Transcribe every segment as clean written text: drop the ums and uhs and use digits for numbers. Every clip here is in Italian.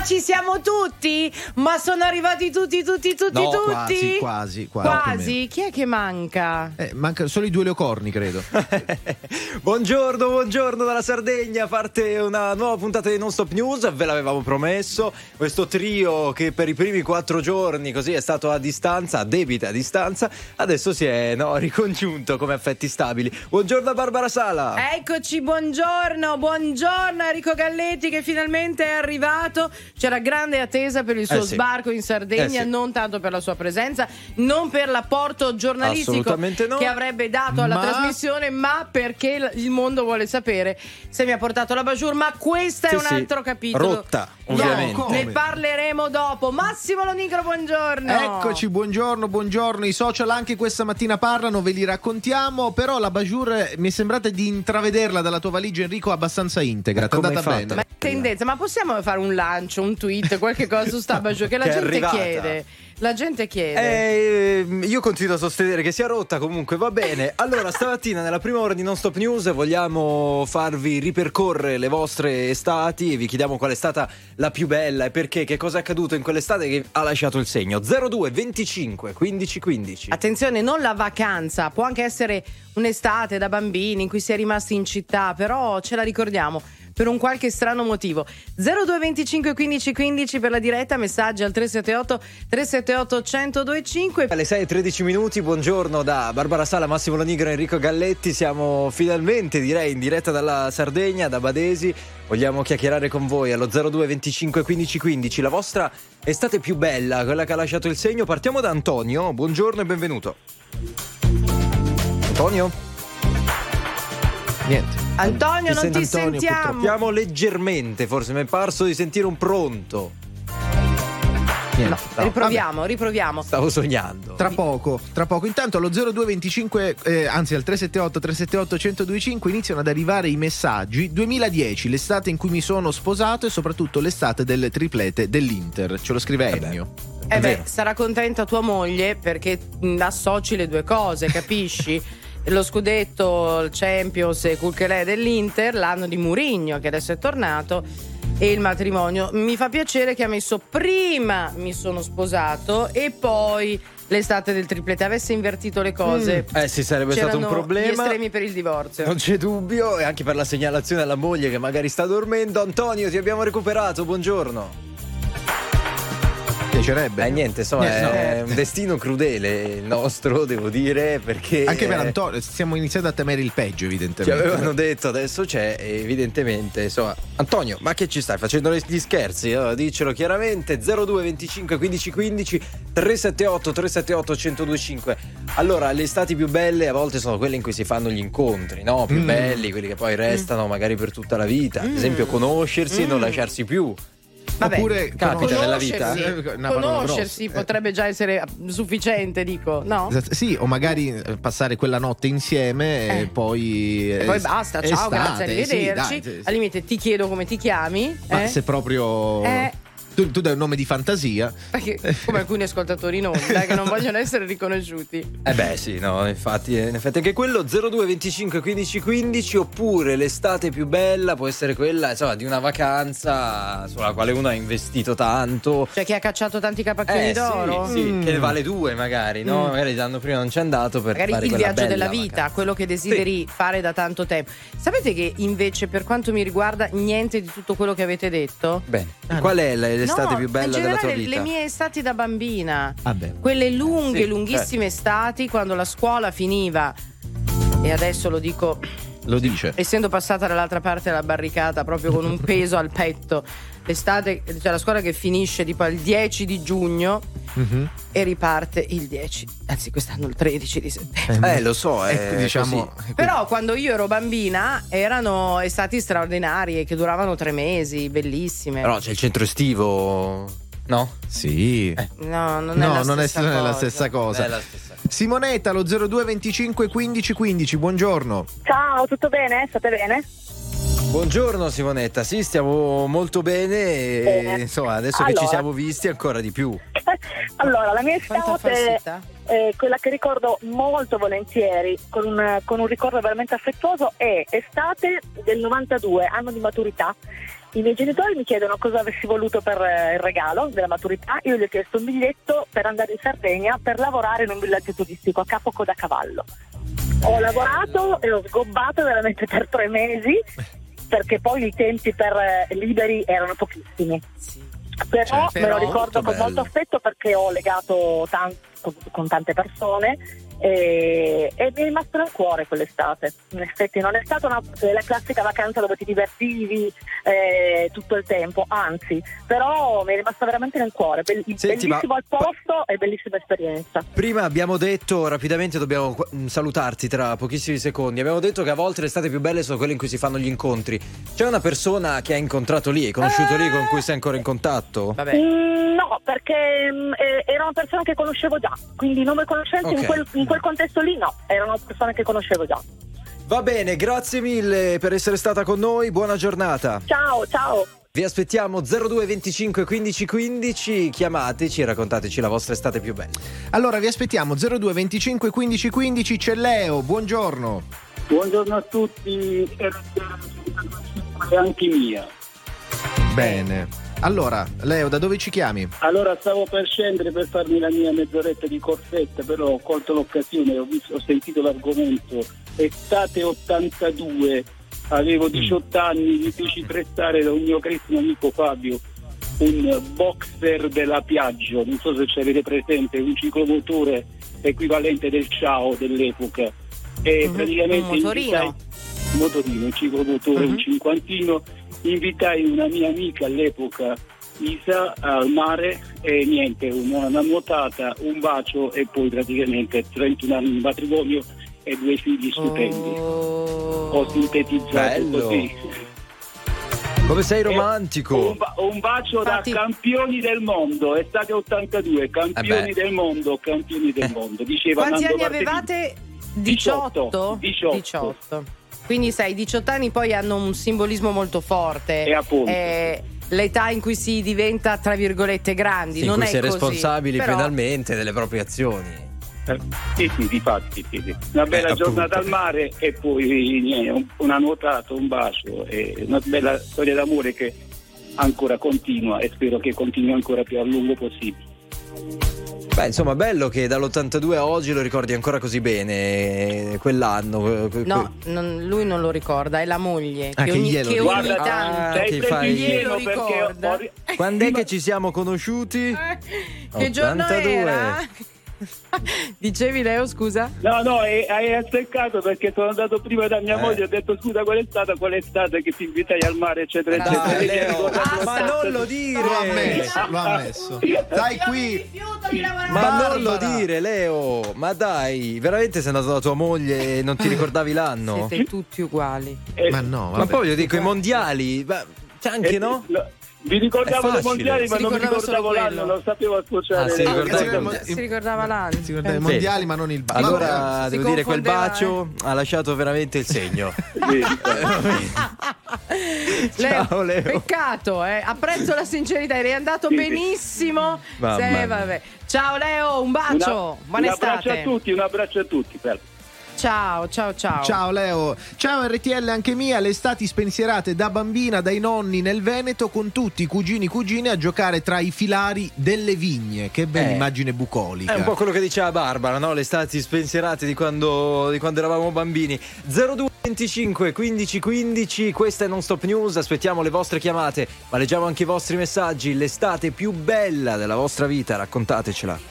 ci siamo tutti? Ma sono arrivati tutti? No, quasi. Quasi? Chi è che manca? Mancano solo i due leocorni, credo. Buongiorno dalla Sardegna. Parte una nuova puntata di Non Stop News. Ve l'avevamo promesso. Questo trio che per i primi 4 giorni così è stato a distanza, a debita distanza, adesso si è ricongiunto come affetti stabili. Buongiorno a Barbara Sala. Eccoci, buongiorno Enrico Galletti che finalmente è arrivato. C'era grande attesa per il suo sbarco in Sardegna, non tanto per la sua presenza, non per l'apporto giornalistico che avrebbe dato alla trasmissione, ma perché il mondo vuole sapere se mi ha portato la Bajur, ma questo è un altro capitolo. Rotta, ovviamente. Ne parleremo dopo. Massimo Lonigro, buongiorno. Eccoci, buongiorno. I social anche questa mattina parlano, ve li raccontiamo, però la Bajur mi è sembrata di intravederla dalla tua valigia, Enrico, abbassà integra. T'è andata bene. Ma tendenza, ma possiamo fare un lancio, un tweet, qualche cosa su sta Bajur che la gente chiede. Io continuo a sostenere che sia rotta, comunque va bene. Allora, stamattina nella prima ora di Non Stop News vogliamo farvi ripercorrere le vostre estati e vi chiediamo qual è stata la più bella e perché, che cosa è accaduto in quell'estate che ha lasciato il segno. 02 25 15 15. Attenzione, non la vacanza, può anche essere un'estate da bambini in cui si è rimasti in città, però ce la ricordiamo per un qualche strano motivo. 02 25 15 15 per la diretta, messaggi al 378 1025. Alle 6:13, buongiorno da Barbara Sala, Massimo Lonigro e Enrico Galletti. Siamo finalmente, direi, in diretta dalla Sardegna, da Badesi. Vogliamo chiacchierare con voi allo 02 25 15 15. La vostra estate più bella, quella che ha lasciato il segno. Partiamo da Antonio, buongiorno e benvenuto. Antonio? Niente. Antonio, non ti sentiamo. Purtroppo leggermente, forse mi è parso di sentire un pronto. Niente. No, riproviamo. Stavo sognando. Tra poco. Intanto allo 0225 anzi al 378 1025 iniziano ad arrivare i messaggi. 2010, l'estate in cui mi sono sposato e soprattutto l'estate del triplete dell'Inter. Ce lo scrive Ennio. Sarà contenta tua moglie perché associ le due cose, capisci? Lo scudetto, il Champions e quel che è dell'Inter, l'anno di Mourinho che adesso è tornato, e il matrimonio. Mi fa piacere che ha messo prima mi sono sposato e poi l'estate del triplete. Avesse invertito le cose, sì, sarebbe stato un problema. Gli estremi per il divorzio. Non c'è dubbio, e anche per la segnalazione alla moglie che magari sta dormendo. Antonio, ti abbiamo recuperato, buongiorno. Piacerebbe. Niente, insomma, è un destino crudele il nostro, devo dire, perché anche per Antonio stiamo iniziando a temere il peggio, evidentemente. Ci avevano detto, adesso c'è, evidentemente, insomma. Antonio, ma che ci stai facendo gli scherzi? Diccelo chiaramente. 02 25 15 15 378 1025. Allora, le estati più belle a volte sono quelle in cui si fanno gli incontri, no? Più belli, quelli che poi restano magari per tutta la vita. Ad esempio, conoscersi e non lasciarsi più. Vabbè, oppure capita nella vita. Conoscersi potrebbe già essere sufficiente, dico, no? Sì, o magari passare quella notte insieme e poi basta, ciao, grazie, arrivederci. Sì. Al limite ti chiedo come ti chiami. Ma se proprio tu dai un nome di fantasia, perché come alcuni ascoltatori in onda che non vogliono essere riconosciuti. Sì, no, infatti, in effetti anche quello. 02 25 15 15. Oppure l'estate più bella può essere quella, insomma, di una vacanza sulla quale uno ha investito tanto, cioè che ha cacciato tanti capacchioni d'oro. sì, che ne vale due magari, no? Magari l'anno prima non c'è andato per magari fare il quella viaggio bella della vita, vacanza. quello che desideri fare da tanto tempo. Sapete che invece per quanto mi riguarda niente di tutto quello che avete detto. Qual è l'estate più bella della tua vita? Le mie estati da bambina, quelle lunghissime estati quando la scuola finiva, e adesso lo dico, lo dice, essendo passata dall'altra parte della barricata proprio con un peso al petto, l'estate, cioè la scuola che finisce tipo il 10 di giugno e riparte il 10, anzi quest'anno il 13 di settembre. Lo so, diciamo. Però quando io ero bambina erano estati straordinarie che duravano 3 mesi, bellissime. Però c'è il centro estivo, no? Sì. No, non è la stessa cosa. È la stessa. Simonetta allo 02 25 15 15, buongiorno. Ciao, tutto bene? State bene? Buongiorno Simonetta, sì, stiamo molto bene. Insomma, adesso che ci siamo visti ancora di più. Allora, la mia Quanta estate falsità. è quella che ricordo molto volentieri, con un ricordo veramente affettuoso, è estate del 92, anno di maturità. I miei genitori mi chiedono cosa avessi voluto per il regalo della maturità. Io gli ho chiesto un biglietto per andare in Sardegna per lavorare in un villaggio turistico a Capo Codacavallo. Ho lavorato e ho sgobbato veramente per 3 mesi, perché poi i tempi per liberi erano pochissimi. Però me lo ricordo con molto affetto, perché ho legato tanto con tante persone e mi è rimasto nel cuore quell'estate. In effetti non è stata la classica vacanza dove ti divertivi tutto il tempo, anzi, però mi è rimasta veramente nel cuore. Bellissimo il posto e bellissima esperienza. Prima abbiamo detto, rapidamente dobbiamo salutarti tra pochissimi secondi, abbiamo detto che a volte le estate più belle sono quelle in cui si fanno gli incontri. C'è una persona che hai incontrato lì, hai conosciuto lì, con cui sei ancora in contatto? Vabbè. No, perché era una persona che conoscevo già, quindi nome conoscenze in quel contesto lì no, erano persone che conoscevo già. Va bene, grazie mille per essere stata con noi, buona giornata. Ciao. Vi aspettiamo 02 25 15 15, chiamateci e raccontateci la vostra estate più bella. Allora vi aspettiamo 02 25 15 15. C'è Leo, buongiorno. Buongiorno a tutti, e anche mia. Bene. Allora, Leo, da dove ci chiami? Allora, stavo per scendere per farmi la mia mezz'oretta di corsetta, però ho colto l'occasione, ho sentito l'argomento. Estate 82, avevo 18 anni, mi feci prestare da un mio carissimo amico Fabio un boxer della Piaggio, non so se ci avete presente, un ciclomotore equivalente del Ciao dell'epoca. E praticamente un motorino. Un ciclomotore, un cinquantino. Invitai una mia amica all'epoca, Isa, al mare, e niente, una nuotata, un bacio e poi praticamente 31 anni di matrimonio e 2 figli stupendi. Ho sintetizzato bello. così. Come sei romantico. Un bacio Infatti... da campioni del mondo, estate 82, campioni del mondo, diceva. Quanti Nando anni avevate? 18? 18. Quindi sai, i 18 anni poi hanno un simbolismo molto forte. E appunto. L'età in cui si diventa, tra virgolette, grandi. Sì, non in cui è si è così, responsabili però... penalmente delle proprie azioni. Sì, difatti. Una bella giornata al mare e poi una nuotata, un bacio e una bella storia d'amore che ancora continua e spero che continui ancora più a lungo possibile. Beh, insomma, bello che dall'82 a oggi lo ricordi ancora così bene, quell'anno. Lui non lo ricorda, è la moglie Ah, che che ogni glielo tanto che fai? glielo ricorda. Quando è che ci siamo conosciuti? Che giorno 82. era? Dicevi, Leo, scusa? No, hai azzeccato, perché sono andato prima da mia moglie, ho detto scusa qual è stata che ti invitai al mare eccetera eccetera. Dai, Leo, Basta. ma non lo dire. L'ho ammesso. Dai qui. Ma non lo dire, Leo. Ma dai, veramente sei andato da tua moglie e non ti ricordavi l'anno? Siete tutti uguali. Ma no, Ma vabbè. poi io dico i mondiali, ma c'è anche no? Vi ricordavo È le facile. mondiali, ma Si non mi ricordava ricordavo solo l'anno, quello. non sapevo associare. Ah, si ricordava Si ricordava l'anno. Si ricordava i mondiali, ma non il bacio. Allora, Si devo dire, quel confondeva, bacio ha lasciato veramente il segno. Leo, Ciao, Leo. peccato, apprezzo la sincerità, eri andato benissimo. Mamma mia. Vabbè. Ciao Leo, un bacio, buona estate. Un abbraccio a tutti. Ciao. Ciao Leo, ciao RTL anche mia, le estati spensierate da bambina dai nonni nel Veneto con tutti i cugini cugine a giocare tra i filari delle vigne. Che bella immagine bucolica. È un po' quello che diceva Barbara, no? Le estati spensierate di quando eravamo bambini. 02 25 15 15, questa è Non Stop News, aspettiamo le vostre chiamate, ma leggiamo anche i vostri messaggi. L'estate più bella della vostra vita, raccontatecela.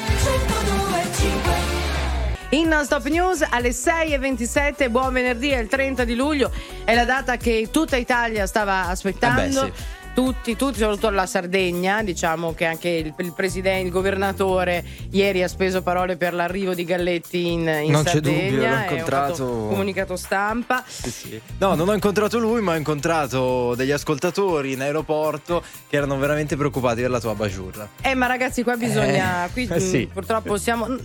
In Non Stop News alle 6:27, buon venerdì, è il 30 di luglio, è la data che tutta Italia stava aspettando. Sì. Tutti, soprattutto la Sardegna, diciamo che anche il presidente, il governatore ieri ha speso parole per l'arrivo di Galletti in Non c'è Sardegna. dubbio, l'ho Ho incontrato. fatto un comunicato stampa. Sì. No, non ho incontrato lui, ma ho incontrato degli ascoltatori in aeroporto che erano veramente preoccupati per la tua baciurla. Ma ragazzi, qua bisogna. Qui sì. purtroppo siamo.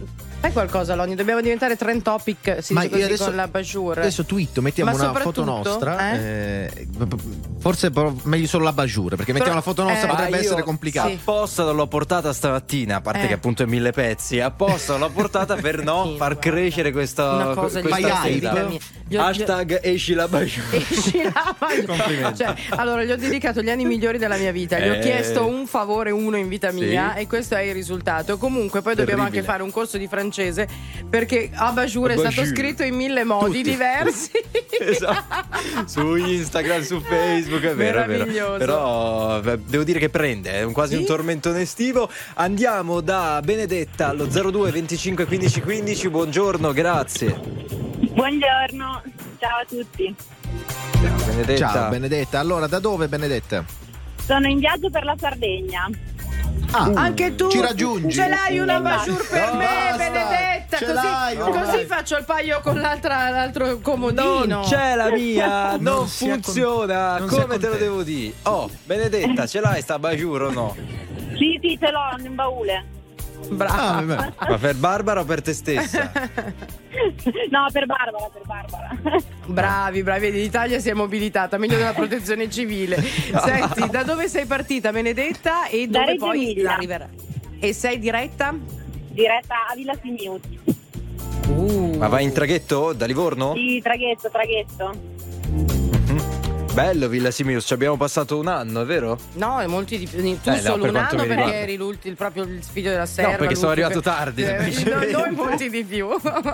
Fai qualcosa, Loni, dobbiamo diventare trend topic, si dice così, con la Bajour. Adesso twitto, mettiamo una foto nostra. Forse meglio solo la Bajour, perché mettiamo la foto nostra potrebbe essere complicato. Sì. Apposta l'ho portata stamattina, a parte che appunto è 1000 pezzi, apposta l'ho portata per far crescere questa hype. Hashtag esci la Bajour. Esci la Bajour. Cioè, allora, gli ho dedicato gli anni migliori della mia vita, gli ho chiesto un favore uno in vita mia e questo è il risultato. Comunque poi dobbiamo anche fare un corso di francese, perché Bajour è stato scritto in 1000 modi diversi. Esatto. Su Instagram, su Facebook, è vero. Però devo dire che prende, è quasi un tormentone estivo. Andiamo da Benedetta allo 02 25 15 15. Buongiorno, grazie. Buongiorno, ciao a tutti. Benedetta. Ciao Benedetta, allora da dove Benedetta? Sono in viaggio per la Sardegna. Anche tu ci raggiungi? Ce l'hai una Bajour per me, Benedetta? Così faccio il paio con l'altro comodino. Non c'è la mia, non funziona. Come te lo devo dire? Oh, Benedetta, ce l'hai sta Bajour o no? Sì, ce l'ho in baule. Brava. Ma per Barbara o per te stessa? No, per Barbara. Bravi, l'Italia si è mobilitata, meglio della protezione civile. Senti, da dove sei partita, Benedetta, e dove poi arriverai? E sei diretta? Diretta a Villa Simiut. Ma vai in traghetto da Livorno? Sì, traghetto. Bello Villa Simius, ci abbiamo passato un anno, è vero? No, è molti di più. Tu solo un anno perché eri proprio il figlio della serva. No, perché sono arrivato tardi. Noi molti di più.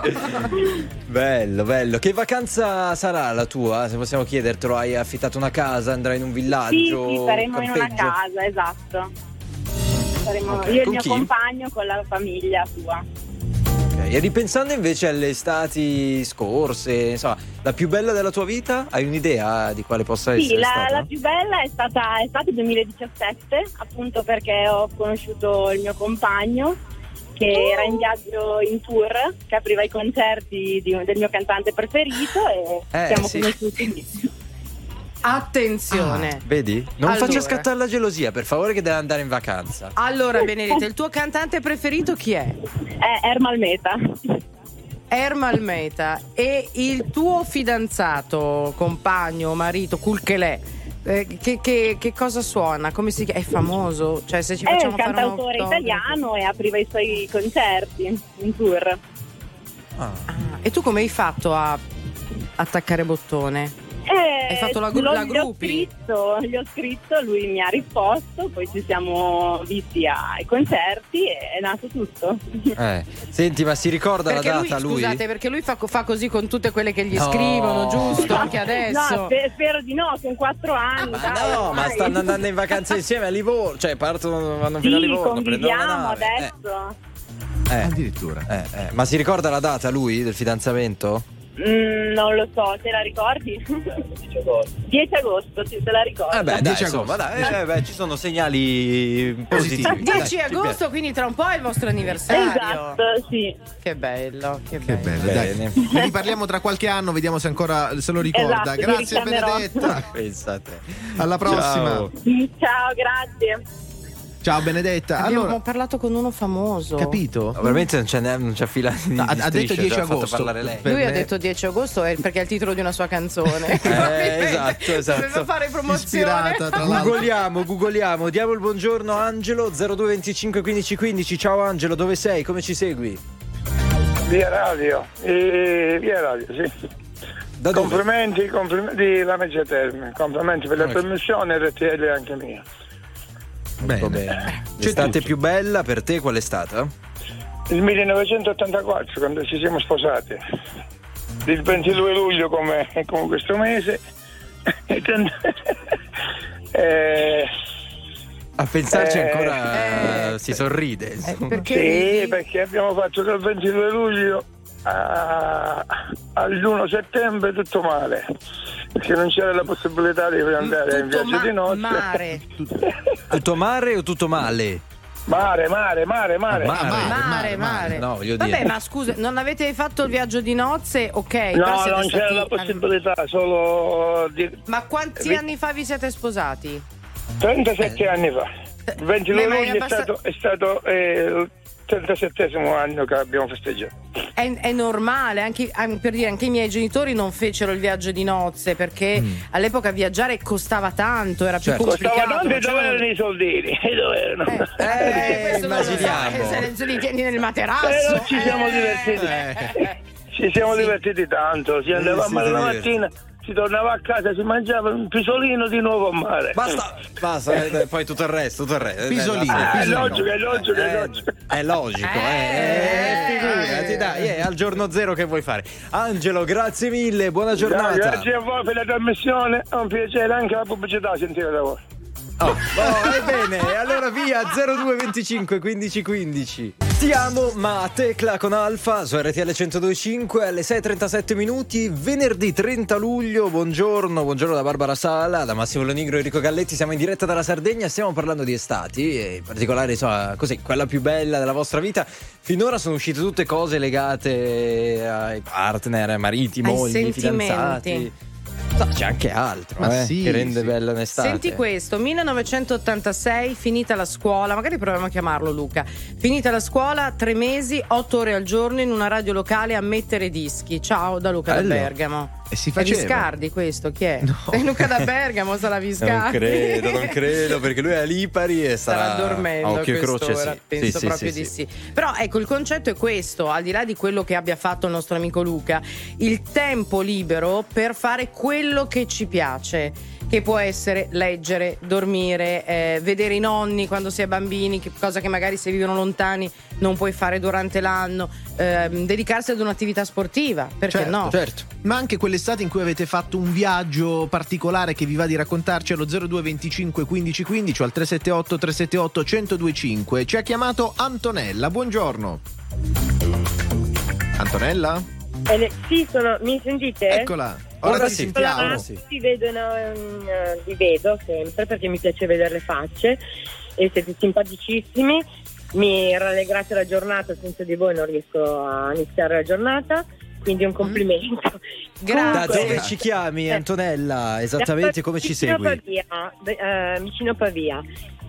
Bello. Che vacanza sarà la tua? Se possiamo chiedertelo, hai affittato una casa, andrai in un villaggio? Sì, saremo in una casa, esatto. Saremo io e il mio compagno con la famiglia sua. E ripensando invece alle estati scorse, insomma, la più bella della tua vita, hai un'idea di quale possa essere stata? Sì, la più bella è stata il 2017, appunto perché ho conosciuto il mio compagno che era in viaggio in tour, che apriva i concerti del mio cantante preferito e siamo conosciuti lì. Attenzione, vedi? Non faccia scattare la gelosia, per favore, che deve andare in vacanza. Allora, Benedetta, il tuo cantante preferito chi è? Ermal Meta. E il tuo fidanzato, compagno, marito, Kulkelè, che cosa suona? Come si chiama? È famoso? Cioè, se ci facciamo è un cantautore italiano e apriva i suoi concerti in tour. E tu come hai fatto a attaccare bottone? Hai fatto la gruppi? Gli ho scritto, lui mi ha risposto, poi ci siamo visti ai concerti e è nato tutto. Senti, ma si ricorda perché la data lui? Scusate, perché lui fa così con tutte quelle che gli scrivono, giusto? Anche adesso. No, spero di no, sono 4 anni. Ma stanno andando in vacanza insieme a Livorno, cioè vanno fino a Livorno. Conviviamo adesso. Addirittura. Ma si ricorda la data lui del fidanzamento? Non lo so, te la ricordi? 10 agosto, sì, te la ricordo. Dai, 10 agosto. Ci sono segnali positivi. 10 agosto, quindi tra un po' è il vostro anniversario. Esatto, sì. Che bello. Dai. Ne riparliamo tra qualche anno, vediamo se lo ricorda. Esatto, grazie Benedetta. Pensate. Alla prossima. Ciao, grazie. Ciao Benedetta. Abbiamo parlato con uno famoso. Capito? No, veramente non c'è fila di ha detto 10 agosto. Lui ha detto 10 agosto perché è il titolo di una sua canzone. Esatto. Doveva fare promozione. Googoliamo. Diamo il buongiorno a Angelo 0225 15 15. Ciao Angelo, dove sei? Come ci segui? Via Radio, sì. Da dove? Complimenti la Media Terme. Complimenti per la trasmissione, RTL anche mia. Bene. L'estate più bella per te qual è stata? Il 1984, quando ci siamo sposati. Il 22 luglio come questo mese. A pensarci ancora si sorride. Perché abbiamo fatto dal 22 luglio all'1 settembre tutto male, perché non c'era la possibilità di andare in viaggio di notte. Mare. Tutto mare o tutto male? Mare. No, voglio dire. Vabbè, ma scusa, non avete fatto il viaggio di nozze? Ok. No, non c'era la possibilità, solo di... Ma quanti anni fa vi siete sposati? 37 anni fa. Il 22 luglio è stato 37° anno che abbiamo festeggiato. È normale, anche per dire, anche i miei genitori non fecero il viaggio di nozze perché all'epoca viaggiare costava tanto, era più complicato. Costava tanto e dove erano i soldini? E dove erano? Questo non lo so, immaginiamo. se li tieni nel materasso. Non ci siamo divertiti. Ci siamo divertiti tanto. Ci andavamo la mattina, si tornava a casa, si mangiava un pisolino di nuovo a mare. Basta, poi tutto il resto. Pisolino. È logico. È logico, figurati, dai, è al giorno zero che vuoi fare. Angelo, grazie mille, buona giornata. Grazie a voi per la trasmissione, è un piacere anche la pubblicità sentire da voi. Ebbene, allora via 0225 15 15. Stiamo ma tecla con Alfa su RTL 102.5 alle 6:37 minuti, venerdì 30 luglio. Buongiorno da Barbara Sala, da Massimo Lonigro e Enrico Galletti. Siamo in diretta dalla Sardegna, stiamo parlando di estati e in particolare così, quella più bella della vostra vita. Finora sono uscite tutte cose legate ai partner, mariti, mogli, fidanzati. C'è anche altro che rende bella un'estate. Senti questo, 1986, finita la scuola, magari proviamo a chiamarlo Luca. Finita la scuola, 3 mesi, 8 ore al giorno in una radio locale a mettere dischi. Ciao da Luca da Bergamo. E si faceva? È Viscardi questo, chi è? No. È Luca da Bergamo, sarà Viscardi. Non credo, perché lui è a Lipari e starà dormendo a occhio e croce, sì. Penso proprio di sì. Però ecco, il concetto è questo, al di là di quello che abbia fatto il nostro amico Luca, il tempo libero per fare quello che ci piace, che può essere leggere, dormire, vedere i nonni quando si è bambini, cosa che magari se vivono lontani non puoi fare durante l'anno, dedicarsi ad un'attività sportiva, perché no? Certo. Ma anche quell'estate in cui avete fatto un viaggio particolare che vi va di raccontarci allo 0225 15 15 o al 378 378 1025. Ci ha chiamato Antonella, buongiorno. Antonella? Sì, mi sentite? Eccola, ora ti sentiamo. Vi vedo sempre perché mi piace vedere le facce e siete simpaticissimi. Mi rallegrate la giornata, senza di voi non riesco a iniziare la giornata, quindi un complimento. Da dove ci chiami, Antonella? Esattamente come ci segui? Vicino Pavia.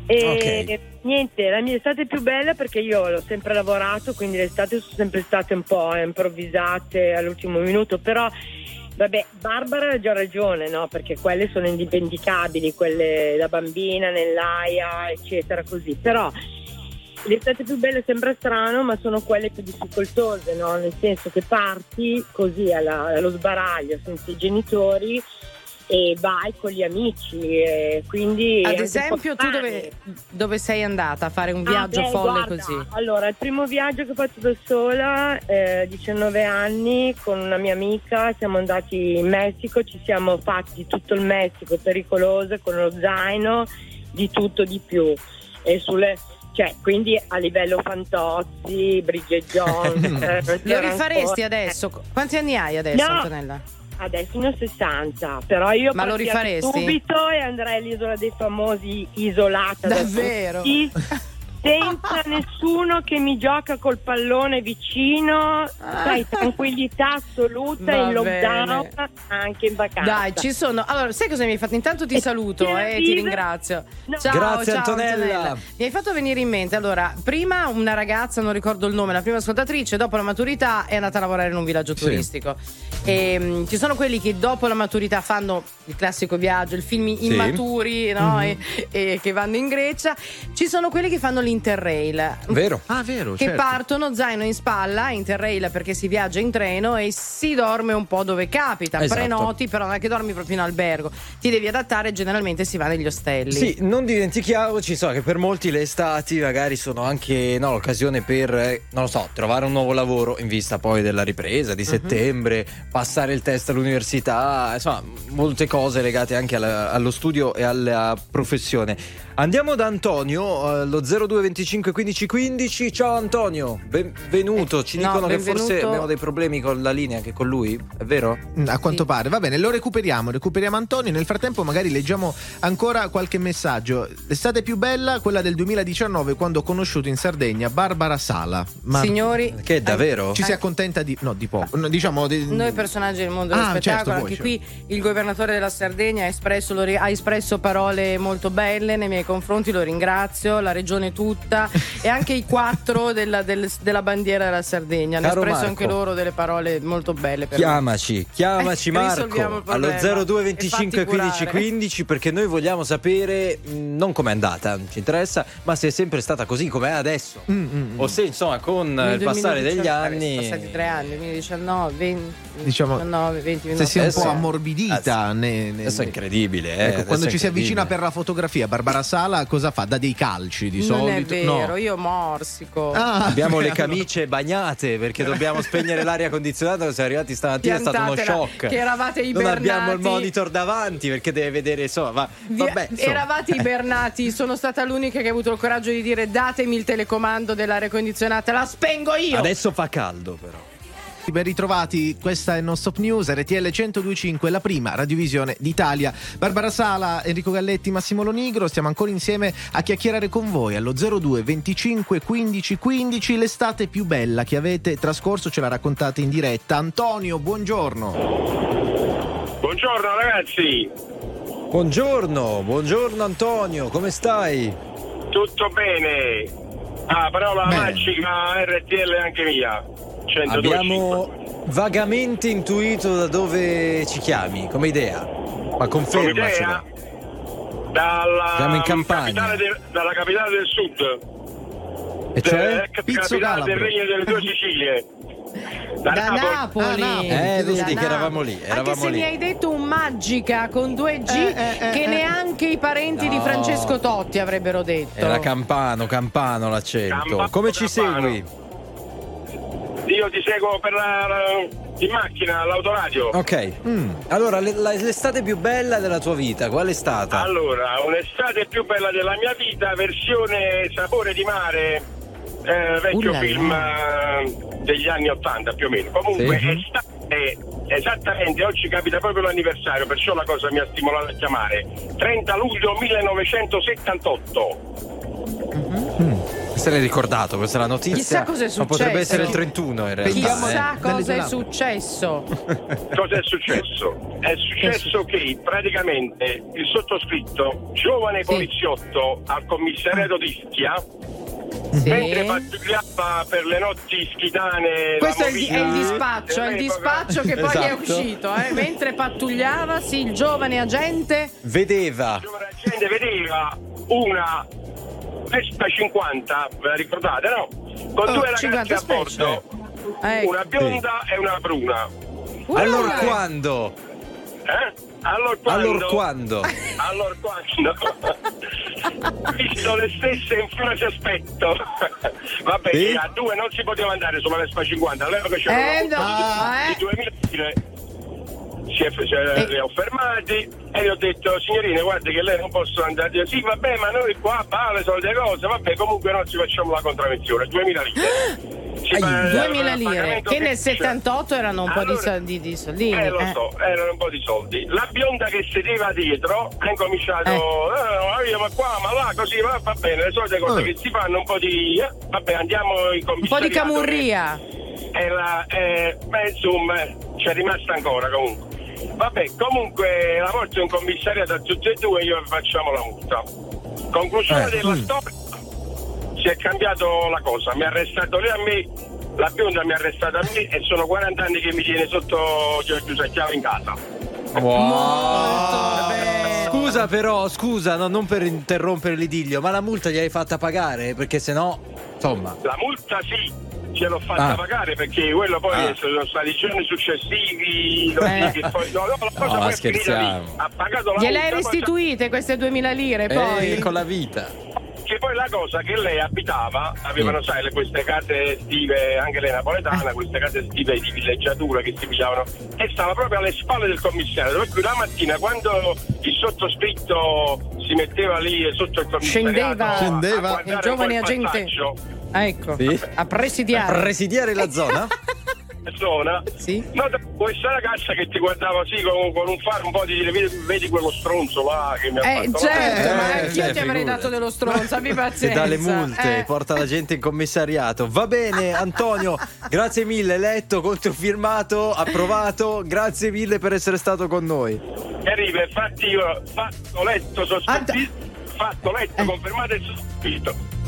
E niente, la mia estate più bella perché io l'ho sempre lavorato, quindi le estate sono sempre state un po' improvvisate all'ultimo minuto, però vabbè, Barbara ha già ragione, no? Perché quelle sono indimenticabili, quelle da bambina nell'AIA, eccetera, così. Però l'estate più bella sembra strano, ma sono quelle più difficoltose, no? Nel senso che parti così allo sbaraglio senza i genitori e vai con gli amici, quindi ad esempio tu dove sei andata a fare un viaggio folle così? Allora, il primo viaggio che ho fatto da sola, 19 anni, con una mia amica, siamo andati in Messico, ci siamo fatti tutto il Messico pericoloso con lo zaino, di tutto di più, e quindi a livello Fantozzi, Bridget Jones. Lo rifaresti adesso? Quanti anni hai adesso, no. Antonella? Adesso ne ho 60, però io ma lo rifaresti subito e andrei all'Isola dei Famosi, isolata davvero? Senza nessuno che mi gioca col pallone vicino, sai, tranquillità assoluta, in lockdown, anche in vacanza. Dai, ci sono. Allora, sai cosa mi hai fatto? Intanto ti saluto e ti ringrazio. No. Ciao, grazie Antonella. Mi hai fatto venire in mente, allora, prima una ragazza, non ricordo il nome, la prima ascoltatrice, dopo la maturità è andata a lavorare in un villaggio turistico. E, ci sono quelli che dopo la maturità fanno il classico viaggio, il film immaturi, no? E che vanno in Grecia. Ci sono quelli che fanno l'Interrail. Vero? Ah, vero, che certo. Partono zaino in spalla, Interrail perché si viaggia in treno e si dorme un po' dove capita. Esatto. Prenoti, però non è che dormi proprio in albergo, ti devi adattare, generalmente si va negli ostelli. Sì, non dimentichiamoci che per molti le estati magari sono anche l'occasione per trovare un nuovo lavoro in vista poi della ripresa di settembre, passare il test all'università, insomma molte cose legate anche allo studio e alla professione. Andiamo da Antonio allo 0225 15 15. Ciao Antonio, benvenuto. Ci dicono che forse abbiamo dei problemi con la linea, anche con lui, è vero? A quanto pare. Va bene, lo recuperiamo Antonio. Nel frattempo magari leggiamo ancora qualche messaggio. L'estate più bella, quella del 2019, quando ho conosciuto in Sardegna Barbara Sala. Signori, che è davvero? Ci si accontenta di poco, diciamo noi personaggi del mondo dello spettacolo, certo, anche qui il governatore della Sardegna ha espresso parole molto belle nei miei confronti, lo ringrazio, la regione tutta tutta e anche i 4 della bandiera della Sardegna hanno Caro espresso Marco, anche loro delle parole molto belle per chiamaci risolviamo Marco il allo problema. 02 25 15 15 perché noi vogliamo sapere non com'è andata, non ci interessa, ma se è sempre stata così com'è adesso o se insomma con il passare degli anni, sono passati 3 anni, 2019, 20, diciamo 19, 20, se si è un Adesso- po' ammorbidita adesso è incredibile, ecco, quando adesso ci è si avvicina incredibile. per la fotografia, Barbara Sala cosa fa? Dà dei calci di non solito? è vero, No. io morsico. Abbiamo le camicie bagnate perché dobbiamo spegnere l'aria condizionata. Siamo arrivati stamattina, è stato uno Piantatela, shock. che eravate Non ibernati. abbiamo il monitor davanti perché deve vedere, insomma, vabbè, insomma. Eravate ibernati, sono stata l'unica che ha avuto il coraggio di dire datemi il telecomando dell'aria condizionata, la spengo io. Adesso fa caldo però. Ben ritrovati, questa è Non Stop News, RTL 102.5, la prima radiovisione d'Italia. Barbara Sala, Enrico Galletti, Massimo Lonigro, stiamo ancora insieme a chiacchierare con voi allo 02 25 15 15. L'estate più bella che avete trascorso ce la raccontate in diretta. Antonio, buongiorno. Buongiorno ragazzi, Buongiorno Antonio, come stai? tutto bene? Parola Bene. magica RTL anche mia. 102.5. Abbiamo vagamente intuito da dove ci chiami, come idea, ma confermacelo. Siamo in Campania. Dalla capitale del sud, E cioè? Pizzo capitale del Calabro. Regno delle Due Sicilie. Da Da Napoli. Napoli. Vedi Da che Napoli. eravamo lì, Anche se lì. mi hai detto un magica con 2G che neanche i parenti di No. Francesco Totti avrebbero detto. Era campano l'accento. Campano, Come ci campano. segui? Io ti seguo in macchina all'autoradio. Ok. Allora, l'estate più bella della tua vita, qual è stata? Allora, un'estate più bella della mia vita, versione Sapore di mare, vecchio film degli anni 80 più o meno. Comunque Sì. estate, esattamente oggi capita proprio l'anniversario, perciò la cosa mi ha stimolato a chiamare. 30 luglio 1978. Se l'hai ricordato, questa è la notizia. Chissà cos'è Ma potrebbe successo. essere il 31 in realtà. Chissà cosa è Dalle successo. Cosa è successo? È successo che praticamente il sottoscritto, giovane poliziotto al commissariato di Ischia, mentre Sì. pattugliava per le notti schitane. Questo la è il movida dispaccio, è il dell'epoca. dispaccio che poi è Esatto. uscito. Mentre pattugliava, sì, il giovane agente. Vedeva. Il giovane agente vedeva una Vespa 50, ve la ricordate, no? Con due ragazze 50 a bordo, Ecco. una bionda e una bruna. Allora quando? Allora quando? Visto le stesse in frase aspetto. Vabbè, Sì? a due non si poteva andare sulla Vespa 50, all'epoca c'era una multa di 2000 lire. Li ho fermati e gli ho detto: signorine, guardi che lei non posso andare. Sì, vabbè, ma noi qua le solite cose, vabbè, comunque non ci facciamo la contravvenzione, 2000 lire. 2000 lire, che nel 78 erano un po' di soldini. Lo so, erano un po' di soldi. La bionda che sedeva dietro ha incominciato, io ma qua, ma là, così va bene, le solite cose che si fanno, un po' di vabbè, andiamo in commissariato. Un po' di camurria. Insomma, c'è rimasta ancora comunque. Vabbè, comunque la porto in commissariato a tutti e due, io facciamo la multa. Conclusione della storia, si è cambiato la cosa, mi ha arrestato lei a me, la bionda mi ha arrestato a me e sono 40 anni che mi tiene sotto chiave in casa. Scusa però, no, non per interrompere l'idillio, ma la multa gliel'hai fatta pagare? Perché sennò, insomma. La multa sì, ce l'ho fatta pagare perché quello poi sono stati i giorni successivi. Che poi, la cosa poi è finita lì. Ha pagato la multa. Gliele hai restituite queste 2000 lire poi? Con la vita. Che poi la cosa che lei abitava, avevano sai queste case estive, anche le napoletane, queste case estive di villeggiatura che si pigliavano, e stava proprio alle spalle del commissario, per cui la mattina quando il sottoscritto si metteva lì sotto il commissariato scendeva il giovane agente a presidiare la zona. Zona, sì. Nota questa ragazza che ti guardava così con un fare un po' di dire vedi quello stronzo là che mi ha fatto certo, ma anch'io ti avrei dato dello stronzo, abbi pazienza. E dalle multe, porta la gente in commissariato. Va bene Antonio, grazie mille, letto, controfirmato, approvato, grazie mille per essere stato con noi. Arriva, infatti io fatto letto, confermato il sospetto.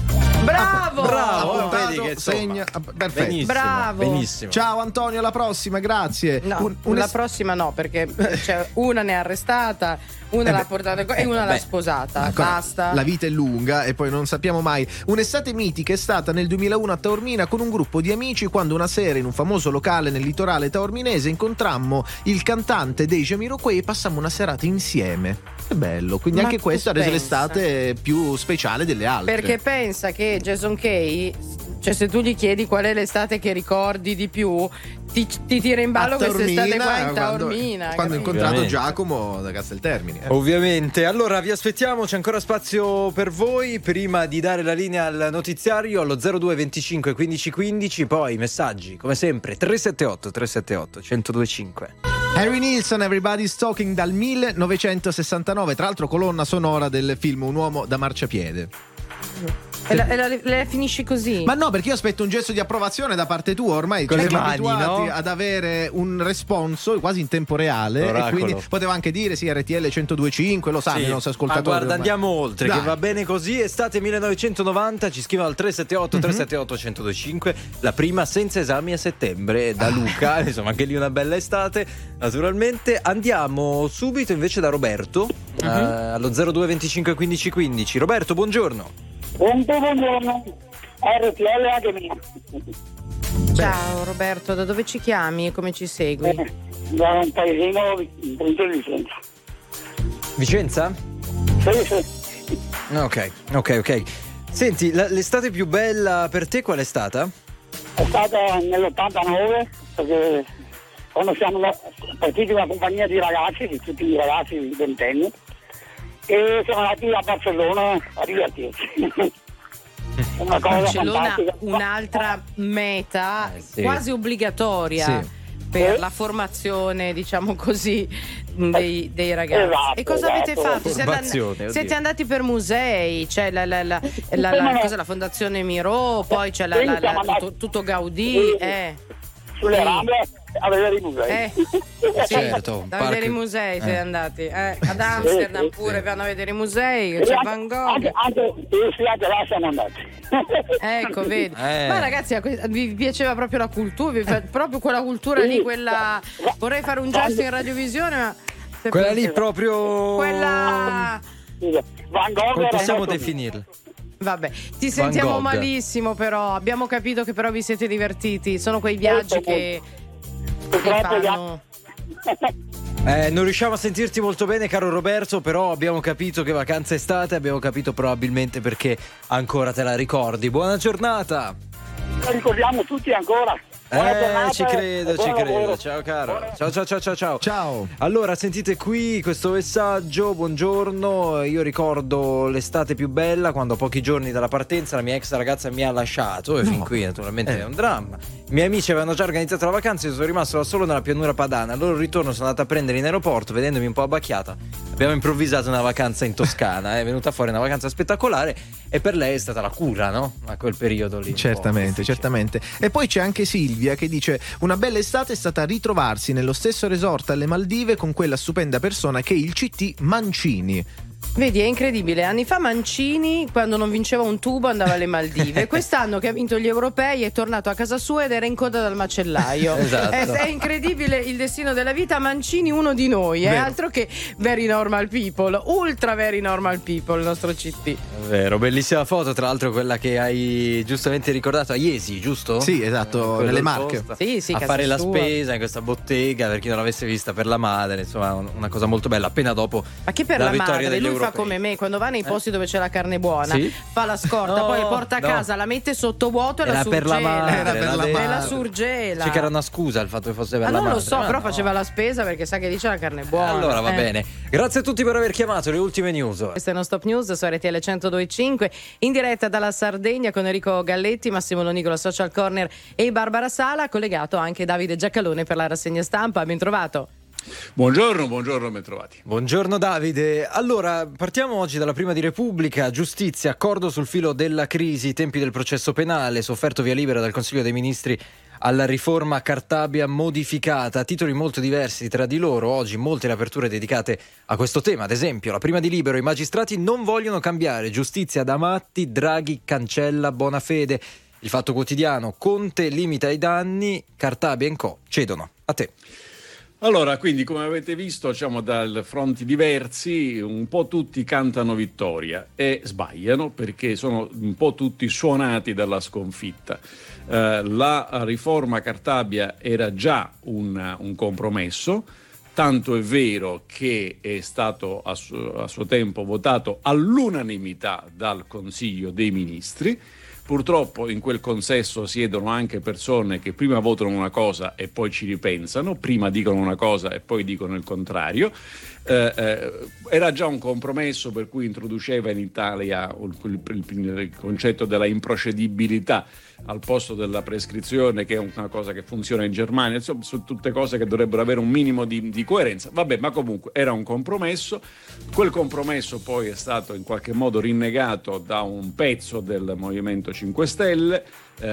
Bravo! Vedi che segna. Perfetto. Benissimo, Bravo. benissimo. Ciao Antonio, alla prossima, grazie. No, la prossima no, perché cioè, una ne ha arrestata, una l'ha portata e una l'ha sposata. Ancora, Basta. la vita è lunga e poi non sappiamo mai. Un'estate mitica è stata nel 2001 a Taormina con un gruppo di amici, quando una sera in un famoso locale nel litorale taorminese incontrammo il cantante dei Jamiroquai e passammo una serata insieme. Che bello, quindi Ma anche tu questo ha reso pensa. l'estate più speciale delle altre. Perché pensa che Jason Kay, cioè se tu gli chiedi qual è l'estate che ricordi di più, ti tira in ballo quest'estate qua in Taormina. Quando ho capito? incontrato Ovviamente. Giacomo da Casteltermini. Ovviamente, allora vi aspettiamo, c'è ancora spazio per voi prima di dare la linea al notiziario allo 02 25 15 15, poi messaggi come sempre 378 378 1025. Harry Nilsson, Everybody's Talking dal 1969, tra l'altro colonna sonora del film Un uomo da marciapiede. E la finisci così? Ma no, perché io aspetto un gesto di approvazione da parte tua, ormai Con ci le siamo mani, abituati no? ad avere un responso quasi in tempo reale. Oracolo. E quindi potevo anche dire sì, RTL 102.5, lo sanno i nostri Ma ascoltatori. guarda, ormai. andiamo oltre, Dai. che va bene così. Estate 1990, ci scrivono al 378 378 1025. La prima senza esami a settembre da Luca. Insomma, anche lì una bella estate, naturalmente. Andiamo subito invece da Roberto allo 02 25 15 15. Roberto, buongiorno. Buongiorno, RTL anche mia. Ciao Roberto, da dove ci chiami e come ci segui? Da un paesino in provincia di Vicenza. Vicenza? Sì. Ok. Senti, l'estate più bella per te qual è stata? È stata nell'89, perché quando siamo partiti una compagnia di ragazzi, di tutti i ragazzi ventenni, e siamo andati a Barcellona a divertirci. Una cosa Barcellona, fantastica. un'altra meta sì. quasi obbligatoria Sì. per la formazione, diciamo così, dei ragazzi. Esatto, E cosa avete esatto. fatto? Formazione, Siete oddio. andati per musei, c'è la Fondazione Miro, poi c'è Sì, siamo andati- tutto Gaudì. Sulle Sì. rampe a vedere i musei. Sì, Certo, da vedere i parco- musei siete andati. Ad Amsterdam pure vanno a vedere i musei, E c'è anche- Van Gogh. anche là siamo andati. Ecco, vedi. Eh. Ma ragazzi, vi piaceva proprio la cultura, proprio quella cultura lì, quella. Vorrei fare un gesto in radiovisione, ma. se Quella potete- lì proprio. Quella. Van Gogh Come era possiamo molto- definirla? Vabbè, ti Van sentiamo Gogh. malissimo, però abbiamo capito che però vi siete divertiti. Sono quei viaggi che Purtroppo gli fanno. Non riusciamo a sentirti molto bene, caro Roberto, però abbiamo capito che vacanza è stata e abbiamo capito probabilmente perché ancora te la ricordi. Buona giornata! Lo ricordiamo tutti ancora. Buona giornata Ci e credo, buon ci credo. lavoro. Ciao caro. Ciao. Ciao. Allora, sentite qui questo messaggio. Buongiorno, io ricordo l'estate più bella quando a pochi giorni dalla partenza la mia ex ragazza mi ha lasciato e fin qui naturalmente è un dramma. I miei amici avevano già organizzato la vacanza e io sono rimasto da solo nella pianura padana. Al loro ritorno sono andato a prendere in aeroporto, vedendomi un po' abbacchiata. Abbiamo improvvisato una vacanza in Toscana, è venuta fuori una vacanza spettacolare e per lei è stata la cura, no? A quel periodo lì. un po' Certamente, difficile. certamente. E poi c'è anche Silvia che dice: una bella estate è stata ritrovarsi nello stesso resort alle Maldive con quella stupenda persona che è il CT Mancini. Vedi, è incredibile. Anni fa Mancini, quando non vinceva un tubo, andava alle Maldive. Quest'anno che ha vinto gli europei è tornato a casa sua ed era in coda dal macellaio. Esatto. È incredibile il destino della vita. Mancini, uno di noi, è Vero. altro che very normal people, ultra very normal people, il nostro CT. È vero, bellissima foto, tra l'altro quella che hai giustamente ricordato a Iesi, giusto? Sì, esatto, Quello nelle del Marche. posto. Sì, a casa fare la sua. spesa in questa bottega, per chi non l'avesse vista, per la madre, insomma, una cosa molto bella. Appena dopo Ma che per la la vittoria madre, degli lui fa europei. come me, quando va nei posti dove c'è la carne buona, Sì? fa la scorta, No, poi porta a no. casa, la mette sotto vuoto e la Era per la surgela. madre, Era per la E la madre. surgela. C'è che era una scusa il fatto che fosse per Ma la non madre. lo so, Ma però no. faceva la spesa perché sa che dice la carne buona. Allora va bene. Grazie a tutti per aver chiamato, le ultime news. Questo è Non Stop News su RTL 102.5 in diretta dalla Sardegna con Enrico Galletti, Massimo Lonigolo, Social Corner e Barbara Sala, collegato anche Davide Giacalone per la rassegna stampa. Ben trovato. Buongiorno, ben trovati. Buongiorno Davide. Allora, partiamo oggi dalla prima di Repubblica. Giustizia, accordo sul filo della crisi, tempi del processo penale, sofferto via libera dal Consiglio dei Ministri alla riforma Cartabia modificata, titoli molto diversi tra di loro, oggi molte le aperture dedicate a questo tema. Ad esempio, la prima di Libero: i magistrati non vogliono cambiare, giustizia da matti, Draghi cancella Bonafede. Il Fatto Quotidiano: Conte limita i danni, Cartabia & Co. cedono. A te. Allora, quindi come avete visto, diciamo, da fronti diversi, un po' tutti cantano vittoria e sbagliano, perché sono un po' tutti suonati dalla sconfitta. La riforma Cartabia era già un compromesso, tanto è vero che è stato a suo tempo votato all'unanimità dal Consiglio dei Ministri. Purtroppo in quel consesso siedono anche persone che prima votano una cosa e poi ci ripensano, prima dicono una cosa e poi dicono il contrario. Era già un compromesso, per cui introduceva in Italia il concetto della improcedibilità al posto della prescrizione, che è una cosa che funziona in Germania. Insomma, sono tutte cose che dovrebbero avere un minimo di coerenza. Vabbè, ma comunque era un compromesso. Quel compromesso poi è stato in qualche modo rinnegato da un pezzo del Movimento 5 Stelle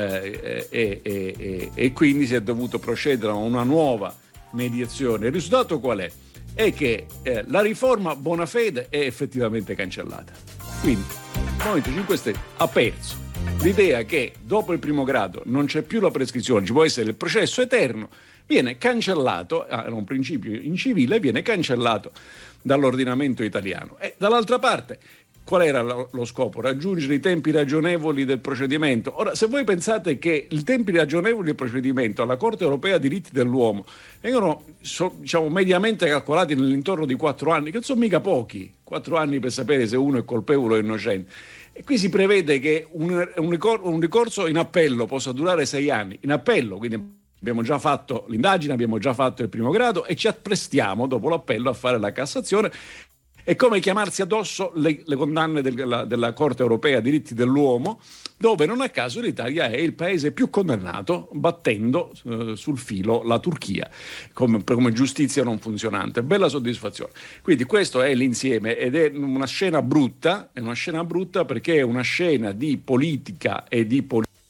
e quindi si è dovuto procedere a una nuova mediazione. Il risultato qual è? È che la riforma Bonafede è effettivamente cancellata. Quindi il Movimento 5 Stelle ha perso l'idea che dopo il primo grado non c'è più la prescrizione, ci può essere il processo eterno, viene cancellato, era un principio in civile, viene cancellato dall'ordinamento italiano. E dall'altra parte, qual era lo scopo? Raggiungere i tempi ragionevoli del procedimento. Ora, se voi pensate che i tempi ragionevoli del procedimento alla Corte Europea dei Diritti dell'Uomo vengono diciamo, mediamente calcolati nell'intorno di 4 anni, che non sono mica pochi, 4 anni per sapere se uno è colpevole o innocente. E qui si prevede che un ricorso in appello possa durare 6 anni. In appello, quindi abbiamo già fatto l'indagine, abbiamo già fatto il primo grado e ci apprestiamo dopo l'appello a fare la Cassazione. È come chiamarsi addosso le condanne della Corte Europea dei Diritti dell'Uomo, dove non a caso l'Italia è il paese più condannato, battendo sul filo la Turchia come giustizia non funzionante. Bella soddisfazione. Quindi questo è l'insieme ed è una scena brutta perché è una scena di politica e di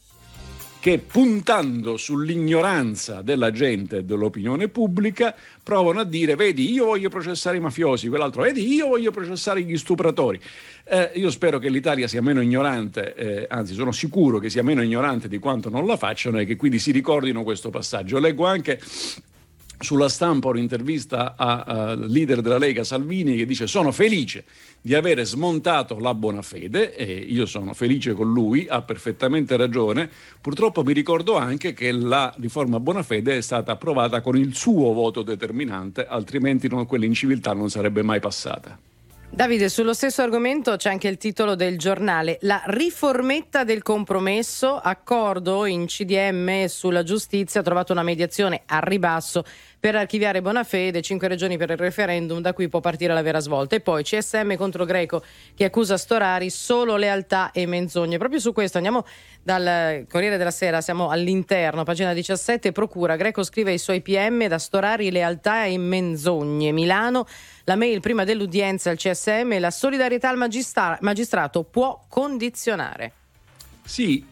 che, puntando sull'ignoranza della gente e dell'opinione pubblica, provano a dire: vedi, io voglio processare i mafiosi, quell'altro: vedi, io voglio processare gli stupratori. Io spero che l'Italia sia meno ignorante, anzi sono sicuro che sia meno ignorante di quanto non la facciano, e che quindi si ricordino questo passaggio. Leggo anche sulla Stampa un'intervista al leader della Lega Salvini, che dice: sono felice di avere smontato la Bonafede, e io sono felice con lui, ha perfettamente ragione. Purtroppo mi ricordo anche che la riforma Bonafede è stata approvata con il suo voto determinante, altrimenti quella in civiltà non sarebbe mai passata. Davide, sullo stesso argomento c'è anche il titolo del giornale: la riformetta del compromesso, accordo in CDM sulla giustizia, ha trovato una mediazione al ribasso per archiviare Bonafede, 5 regioni per il referendum, da cui può partire la vera svolta. E poi CSM contro Greco che accusa Storari, solo lealtà e menzogne. Proprio su questo andiamo dal Corriere della Sera, siamo all'Interno, pagina 17, procura, Greco scrive ai suoi PM: da Storari lealtà e menzogne. Milano, la mail prima dell'udienza al CSM: la solidarietà al magistrato può condizionare. Sì,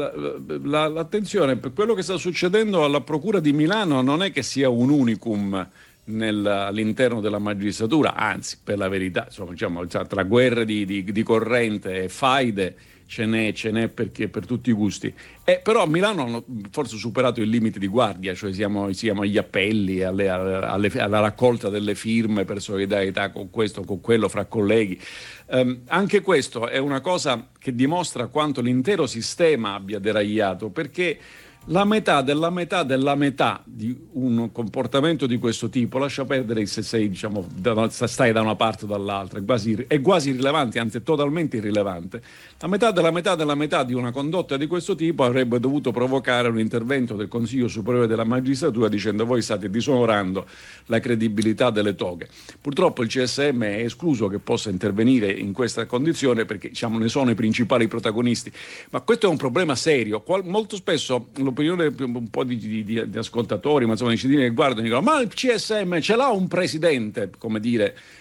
l'attenzione per quello che sta succedendo alla Procura di Milano non è che sia un unicum all'interno della magistratura, anzi, per la verità, insomma, diciamo, tra guerre di corrente e faide ce n'è per tutti i gusti. Però a Milano hanno forse superato il limite di guardia, cioè siamo agli appelli, alla raccolta delle firme per solidarietà con questo, con quello, fra colleghi. Anche questo è una cosa che dimostra quanto l'intero sistema abbia deragliato, perché la metà della metà della metà di un comportamento di questo tipo, lascia perdere se sei, diciamo, stai da una parte o dall'altra, è quasi irrilevante, anzi è totalmente irrilevante. La metà della metà della metà di una condotta di questo tipo avrebbe dovuto provocare un intervento del Consiglio Superiore della Magistratura dicendo: voi state disonorando la credibilità delle toghe. Purtroppo il CSM è escluso che possa intervenire in questa condizione, perché, diciamo, ne sono i principali protagonisti. Ma questo è un problema serio. Molto spesso l'opinione un po' di ascoltatori, ma insomma di cittadini che guardano e dicono: ma il CSM ce l'ha un presidente, come dire,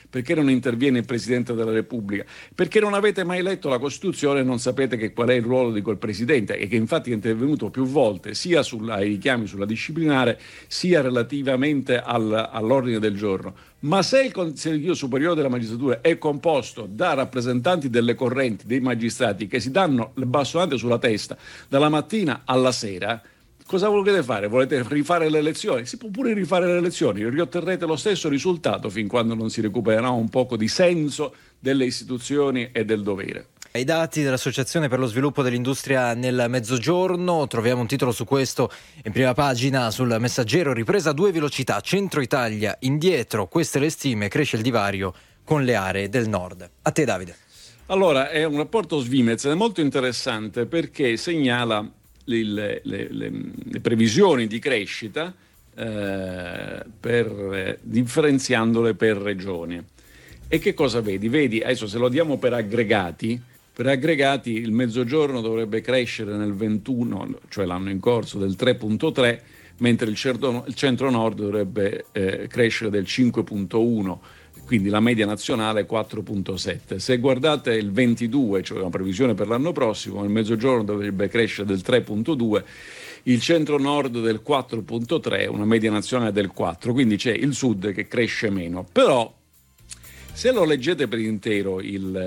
Perché non interviene il Presidente della Repubblica? Perché non avete mai letto la Costituzione e non sapete che qual è il ruolo di quel Presidente, e che infatti è intervenuto più volte sia ai richiami sulla disciplinare sia relativamente all'ordine del giorno. Ma se il Consiglio Superiore della Magistratura è composto da rappresentanti delle correnti, dei magistrati che si danno le bastonate sulla testa dalla mattina alla sera, cosa volete fare? Volete rifare le elezioni? Si può pure rifare le elezioni, riotterrete lo stesso risultato fin quando non si recupererà un poco di senso delle istituzioni e del dovere. I dati dell'Associazione per lo sviluppo dell'industria nel Mezzogiorno, troviamo un titolo su questo in prima pagina sul Messaggero: ripresa a 2 velocità, Centro Italia indietro, queste le stime, cresce il divario con le aree del nord. A te, Davide. Allora, è un rapporto Svimez, è molto interessante perché segnala le previsioni di crescita differenziandole per regioni. E che cosa vedi? Vedi, adesso se lo diamo per aggregati il Mezzogiorno dovrebbe crescere nel 21, cioè l'anno in corso, del 3,3, mentre il Centro-Nord dovrebbe crescere del 5,1, quindi la media nazionale è 4,7. Se guardate il 22, cioè una previsione per l'anno prossimo, il Mezzogiorno dovrebbe crescere del 3,2, il Centro-Nord del 4,3, una media nazionale del 4, quindi c'è il Sud che cresce meno. Però se lo leggete per intero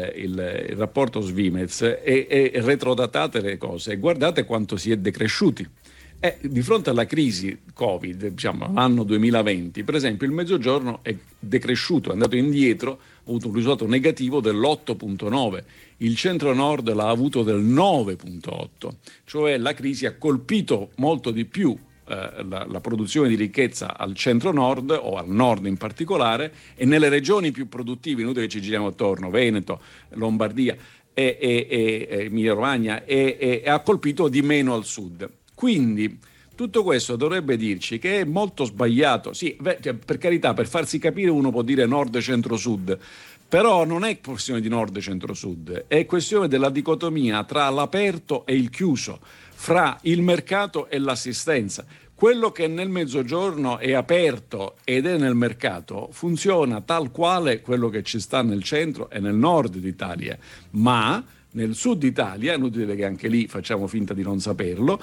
il rapporto Svimez e retrodatate le cose, guardate quanto si è decresciuti. Di fronte alla crisi Covid, diciamo l'anno 2020, per esempio, il Mezzogiorno è decresciuto, è andato indietro, ha avuto un risultato negativo dell'8,9, il Centro-Nord l'ha avuto del 9,8, cioè la crisi ha colpito molto di più la produzione di ricchezza al Centro-Nord o al Nord in particolare, e nelle regioni più produttive, inutile che ci giriamo attorno, Veneto, Lombardia e Emilia-Romagna, e ha colpito di meno al Sud. Quindi tutto questo dovrebbe dirci che è molto sbagliato. Sì, per carità, per farsi capire uno può dire nord, centro, sud, però non è questione di nord, centro, sud, è questione della dicotomia tra l'aperto e il chiuso, fra il mercato e l'assistenza. Quello che nel Mezzogiorno è aperto ed è nel mercato funziona tal quale quello che ci sta nel centro e nel nord d'Italia, ma nel sud Italia, è inutile che anche lì facciamo finta di non saperlo,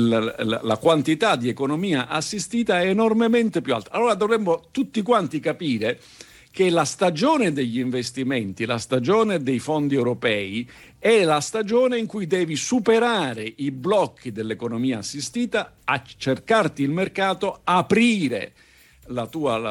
la quantità di economia assistita è enormemente più alta. Allora dovremmo tutti quanti capire che la stagione degli investimenti, la stagione dei fondi europei è la stagione in cui devi superare i blocchi dell'economia assistita, a cercarti il mercato, aprire il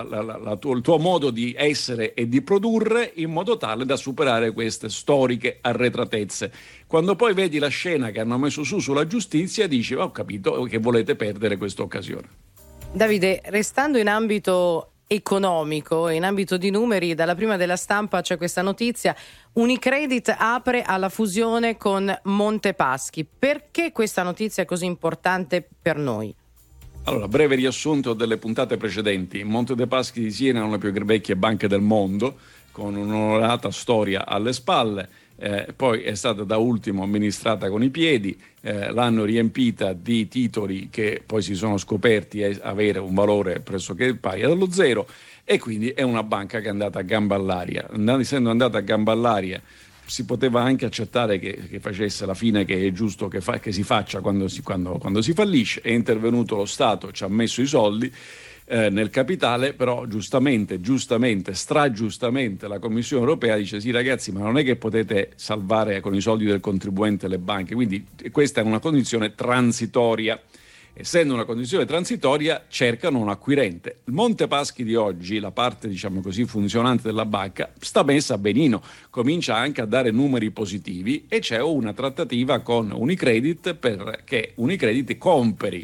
tuo modo di essere e di produrre in modo tale da superare queste storiche arretratezze. Quando poi vedi la scena che hanno messo su sulla giustizia, dici: ho capito che volete perdere questa occasione. Davide, restando in ambito economico, in ambito di numeri, dalla prima della Stampa c'è questa notizia: Unicredit apre alla fusione con Monte Paschi. Perché questa notizia è così importante per noi? Allora, breve riassunto delle puntate precedenti. Monte dei Paschi di Siena è una delle più vecchie banche del mondo, con un'onorata storia alle spalle, poi è stata da ultimo amministrata con i piedi, l'hanno riempita di titoli che poi si sono scoperti avere un valore pressoché pari allo zero, e quindi è una banca che è andata a gamba all'aria. Essendo andata a gamba all'aria, si poteva anche accettare che facesse la fine che è giusto che si faccia quando si fallisce. È intervenuto lo Stato, ci ha messo i soldi nel capitale, però giustamente, stragiustamente la Commissione europea dice: sì ragazzi, ma non è che potete salvare con i soldi del contribuente le banche, quindi questa è una condizione transitoria. Essendo una condizione transitoria, cercano un acquirente. Il Monte Paschi di oggi, la parte diciamo così funzionante della banca, sta messa benino, comincia anche a dare numeri positivi, e c'è una trattativa con Unicredit perché Unicredit compri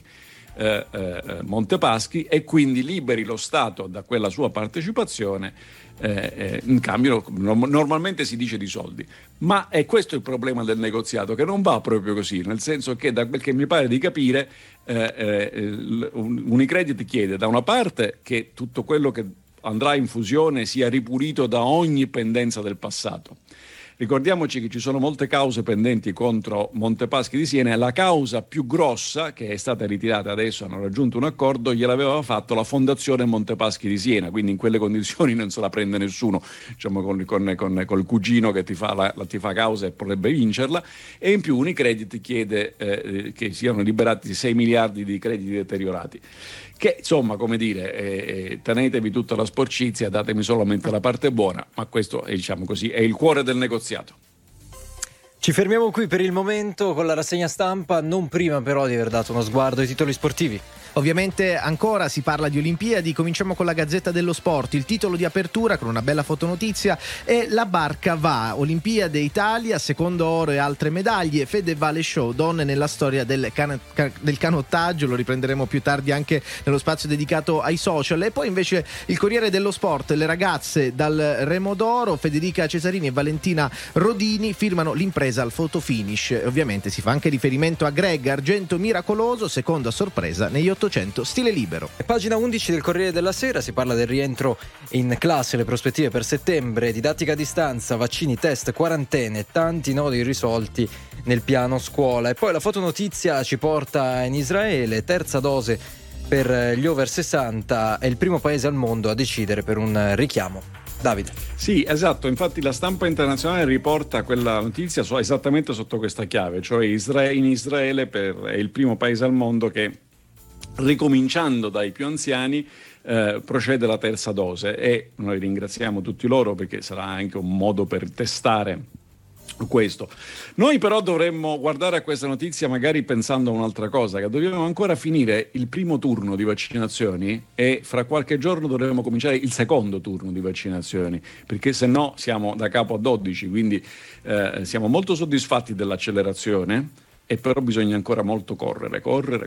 Monte Paschi e quindi liberi lo Stato da quella sua partecipazione, in cambio normalmente si dice di soldi. Ma è questo il problema del negoziato, che non va proprio così, nel senso che, da quel che mi pare di capire, Unicredit chiede da una parte che tutto quello che andrà in fusione sia ripulito da ogni pendenza del passato, Ricordiamoci che ci sono molte cause pendenti contro Montepaschi di Siena e la causa più grossa, che è stata ritirata adesso, hanno raggiunto un accordo, gliel'aveva fatto la Fondazione Montepaschi di Siena, quindi in quelle condizioni non se la prende nessuno, diciamo col cugino che ti fa causa e potrebbe vincerla, e in più Unicredit chiede che siano liberati 6 miliardi di crediti deteriorati. Che insomma, come dire, tenetevi tutta la sporcizia, datemi solamente la parte buona, ma questo è, diciamo così, è il cuore del negoziato. Ci fermiamo qui per il momento con la rassegna stampa, non prima però di aver dato uno sguardo ai titoli sportivi. Ovviamente ancora si parla di Olimpiadi, cominciamo con la Gazzetta dello Sport, il titolo di apertura con una bella fotonotizia è La barca va, Olimpiade Italia, secondo oro e altre medaglie, Fede Vale Show, donne nella storia del canottaggio, lo riprenderemo più tardi anche nello spazio dedicato ai social. E poi invece il Corriere dello Sport, le ragazze dal remo d'oro, Federica Cesarini e Valentina Rodini firmano l'impresa al photo finish, ovviamente si fa anche riferimento a Greg, argento miracoloso, secondo a sorpresa negli 800 stile libero. E pagina 11 del Corriere della Sera si parla del rientro in classe, le prospettive per settembre, didattica a distanza, vaccini, test, quarantene, tanti nodi irrisolti nel piano scuola. E poi la fotonotizia ci porta in Israele, terza dose per gli over 60, è il primo paese al mondo a decidere per un richiamo. Davide. Sì, esatto, infatti la stampa internazionale riporta quella notizia esattamente sotto questa chiave, cioè in Israele è il primo paese al mondo che, ricominciando dai più anziani, procede alla terza dose, e noi ringraziamo tutti loro perché sarà anche un modo per testare questo. Noi però dovremmo guardare a questa notizia magari pensando a un'altra cosa, che dobbiamo ancora finire il primo turno di vaccinazioni e fra qualche giorno dovremo cominciare il secondo turno di vaccinazioni, perché se no siamo da capo a 12, quindi siamo molto soddisfatti dell'accelerazione, e però bisogna ancora molto correre.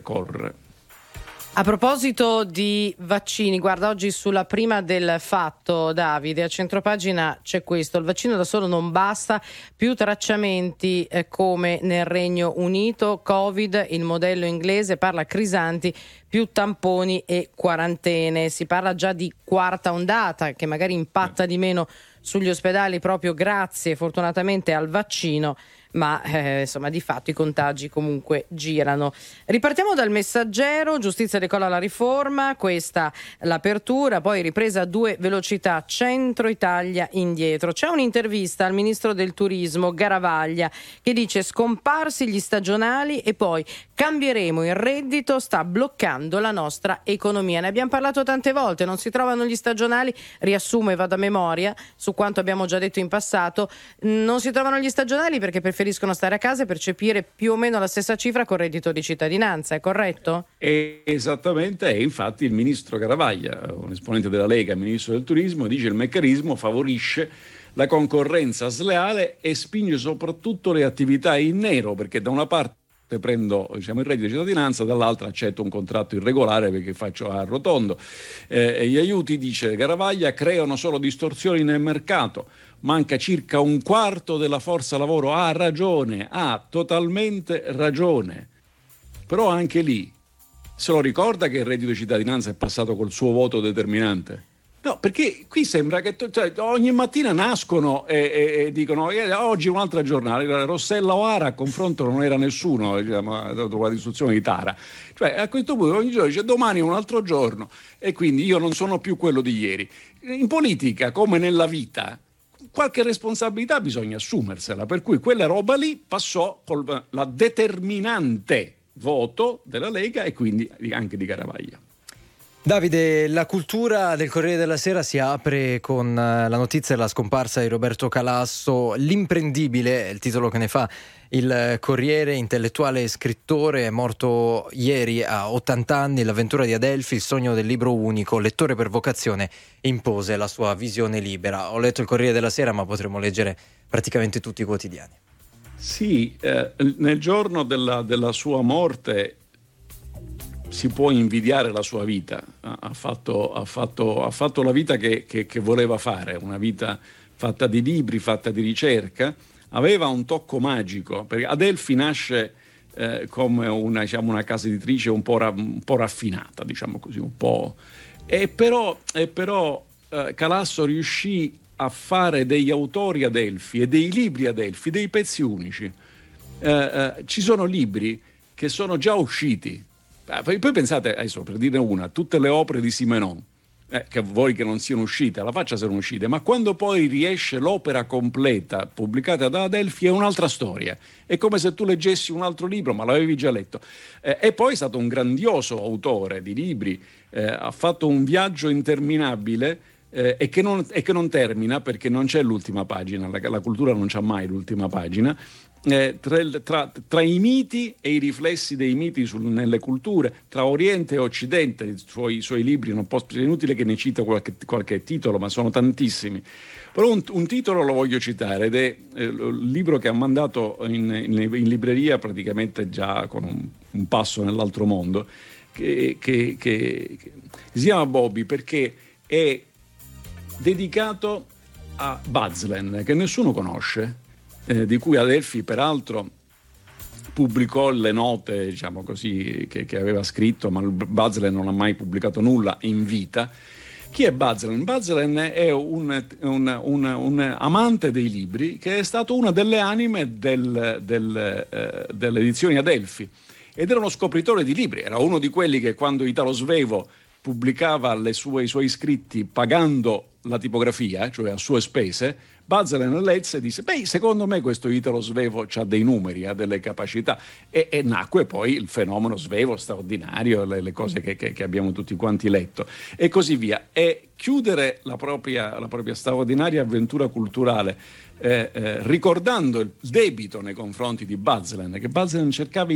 A proposito di vaccini, guarda, oggi sulla prima del Fatto, Davide, a centropagina c'è questo: il vaccino da solo non basta, più tracciamenti come nel Regno Unito, Covid, il modello inglese, parla Crisanti, più tamponi e quarantene. Si parla già di quarta ondata che magari impatta di meno sugli ospedali proprio grazie fortunatamente al vaccino, ma insomma di fatto i contagi comunque girano. Ripartiamo dal Messaggero, giustizia decolla la riforma, questa l'apertura, poi ripresa a 2 velocità, centro Italia indietro. C'è un'intervista al ministro del turismo Garavaglia che dice scomparsi gli stagionali e poi cambieremo il reddito, sta bloccando la nostra economia. Ne abbiamo parlato tante volte, non si trovano gli stagionali, riassumo e vado a memoria su quanto abbiamo già detto in passato, non si trovano gli stagionali perché preferiscono stare a casa e percepire più o meno la stessa cifra col reddito di cittadinanza, è corretto? Esattamente, e infatti il ministro Garavaglia, un esponente della Lega, ministro del turismo, dice il meccanismo favorisce la concorrenza sleale e spinge soprattutto le attività in nero, perché da una parte prendo il reddito di cittadinanza, dall'altra accetto un contratto irregolare perché faccio a rotondo. Gli aiuti, dice Garavaglia, creano solo distorsioni nel mercato, manca circa un quarto della forza lavoro. Ha ragione, ha totalmente ragione, però anche lì se lo ricorda che il reddito di cittadinanza è passato col suo voto determinante? No, perché qui sembra che ogni mattina nascono e dicono oggi un'altra giornata, Rossella O'Hara a confronto non era nessuno, dopo la distruzione di Tara, cioè a questo punto ogni giorno dice domani è un altro giorno e quindi io non sono più quello di ieri. In politica come nella vita qualche responsabilità bisogna assumersela, per cui quella roba lì passò con la determinante voto della Lega e quindi anche di Garavaglia. Davide, la cultura del Corriere della Sera si apre con la notizia della scomparsa di Roberto Calasso, l'imprendibile, è il titolo che ne fa il Corriere, intellettuale e scrittore, è morto ieri a 80 anni, l'avventura di Adelphi, il sogno del libro unico, lettore per vocazione, impose la sua visione libera. Ho letto il Corriere della Sera, ma potremmo leggere praticamente tutti i quotidiani. Sì, nel giorno della sua morte si può invidiare la sua vita, ha fatto la vita che voleva fare, una vita fatta di libri, fatta di ricerca, aveva un tocco magico, perché Adelphi nasce come una casa editrice un po' raffinata, diciamo così, un po', e però Calasso riuscì a fare degli autori ad Adelphi e dei libri ad Adelphi, dei pezzi unici. Ci sono libri che sono già usciti. Poi pensate, adesso per dire una, tutte le opere di Simenon, che voi che non siano uscite, alla faccia sono uscite, ma quando poi riesce l'opera completa pubblicata da Adelphi è un'altra storia, è come se tu leggessi un altro libro ma l'avevi già letto. E poi è stato un grandioso autore di libri, ha fatto un viaggio interminabile e che non termina, perché non c'è l'ultima pagina, la cultura non c'ha mai l'ultima pagina. Tra i miti e i riflessi dei miti nelle culture, tra Oriente e Occidente, i suoi libri, non posso, è inutile che ne cito qualche titolo, ma sono tantissimi. Però un titolo lo voglio citare, ed è il libro che ha mandato in libreria praticamente già con un passo nell'altro mondo, che si chiama Bobby, perché è dedicato a Bazlen, che nessuno conosce, di cui Adelphi peraltro pubblicò le note, diciamo così, che aveva scritto, ma Bazlen non ha mai pubblicato nulla in vita. Chi è Bazlen? Bazlen è un amante dei libri, che è stato una delle anime delle edizioni Adelphi, ed era uno scopritore di libri, era uno di quelli che quando Italo Svevo pubblicava i suoi scritti pagando la tipografia, cioè a sue spese, Bazlen legse e disse: beh, secondo me questo Italo Svevo ha dei numeri, ha delle capacità, e nacque poi il fenomeno Svevo straordinario, le cose che abbiamo tutti quanti letto e così via. E chiudere la propria straordinaria avventura culturale ricordando il debito nei confronti di Bazlen, che Bazlen cercava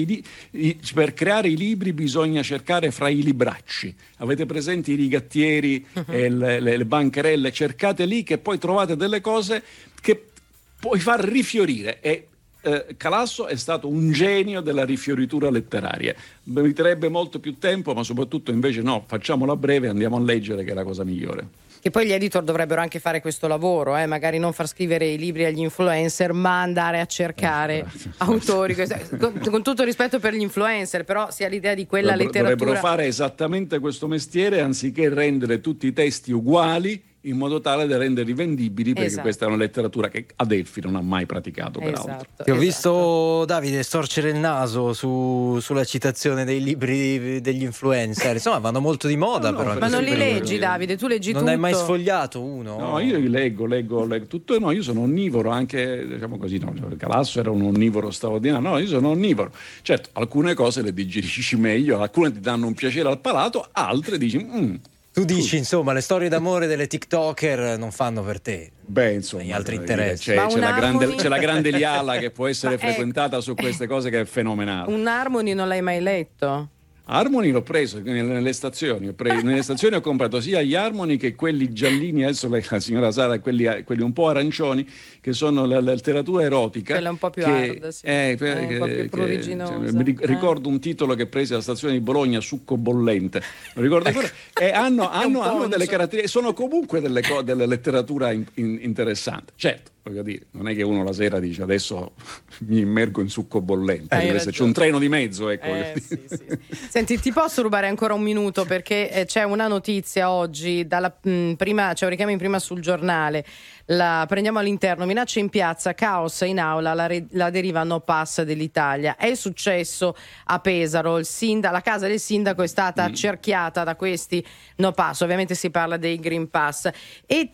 per creare i libri bisogna cercare fra i libracci. Avete presenti i rigattieri e le bancherelle? Cercate lì, che poi trovate delle cose che puoi far rifiorire. E Calasso è stato un genio della rifioritura letteraria. Meriterebbe molto più tempo, ma soprattutto invece no, facciamola breve, andiamo a leggere, che è la cosa migliore. Che poi gli editor dovrebbero anche fare questo lavoro, magari non far scrivere i libri agli influencer, ma andare a cercare autori. Con tutto rispetto per gli influencer, però si ha l'idea di quella letteratura. Dovrebbero fare esattamente questo mestiere, anziché rendere tutti i testi uguali, in modo tale da renderli vendibili, perché questa è una letteratura che Adelphi non ha mai praticato, peraltro. Ti ho visto, Davide, storcere il naso sulla citazione dei libri degli influencer. Insomma, vanno molto di moda, però. Ma non li leggi, Davide? Tu leggi tutto? Non hai mai sfogliato uno? No, io li leggo tutto. No, io sono onnivoro, anche, diciamo così, no, Calasso era un onnivoro straordinario. No, io sono onnivoro. Certo, alcune cose le digerisci meglio, alcune ti danno un piacere al palato, altre dici tu dici, insomma, le storie d'amore delle TikToker non fanno per te. Beh, insomma, gli altri interessi. C'è la grande Liala che può essere frequentata su queste cose, che è fenomenale. Un Harmony non l'hai mai letto? Harmony l'ho preso nelle stazioni. Nelle stazioni ho comprato sia gli Harmony che quelli giallini, adesso la signora Sara, quelli un po' arancioni, che sono la letteratura erotica. Quella un po' più hard, sì. Un po' più pruriginosa. Ricordo un titolo che presi alla stazione di Bologna, Succo bollente. Non ricordo ancora. E hanno delle caratteristiche, sono comunque delle letteratura interessanti. Certo, voglio dire, non è che uno la sera dice adesso mi immergo in succo bollente, deve esserci un treno di mezzo, ecco. Sì. Senti, ti posso rubare ancora un minuto, perché c'è una notizia oggi, prima c'è un richiamo in prima sul giornale, la prendiamo all'interno: minacce in piazza, caos in aula, la deriva no pass dell'Italia. È successo a Pesaro, la casa del sindaco è stata accerchiata da questi no pass, ovviamente si parla dei Green Pass, e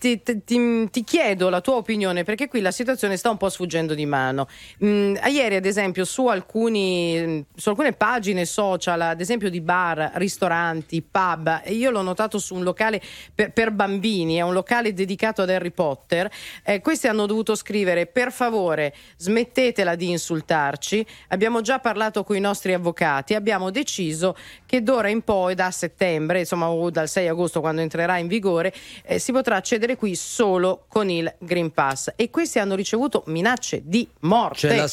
ti chiedo la tua opinione, perché qui la situazione sta un po' sfuggendo di mano. Ieri ad esempio su alcune pagine social, ad esempio di bar, ristoranti, pub, e io l'ho notato su un locale per bambini, è un locale dedicato ad Harry Potter, questi hanno dovuto scrivere: per favore smettetela di insultarci, abbiamo già parlato con i nostri avvocati, abbiamo deciso che d'ora in poi, da settembre, insomma, o dal 6 agosto quando entrerà in vigore, si potrà accedere qui solo con il Green Pass. E questi hanno ricevuto minacce di morte. C'è la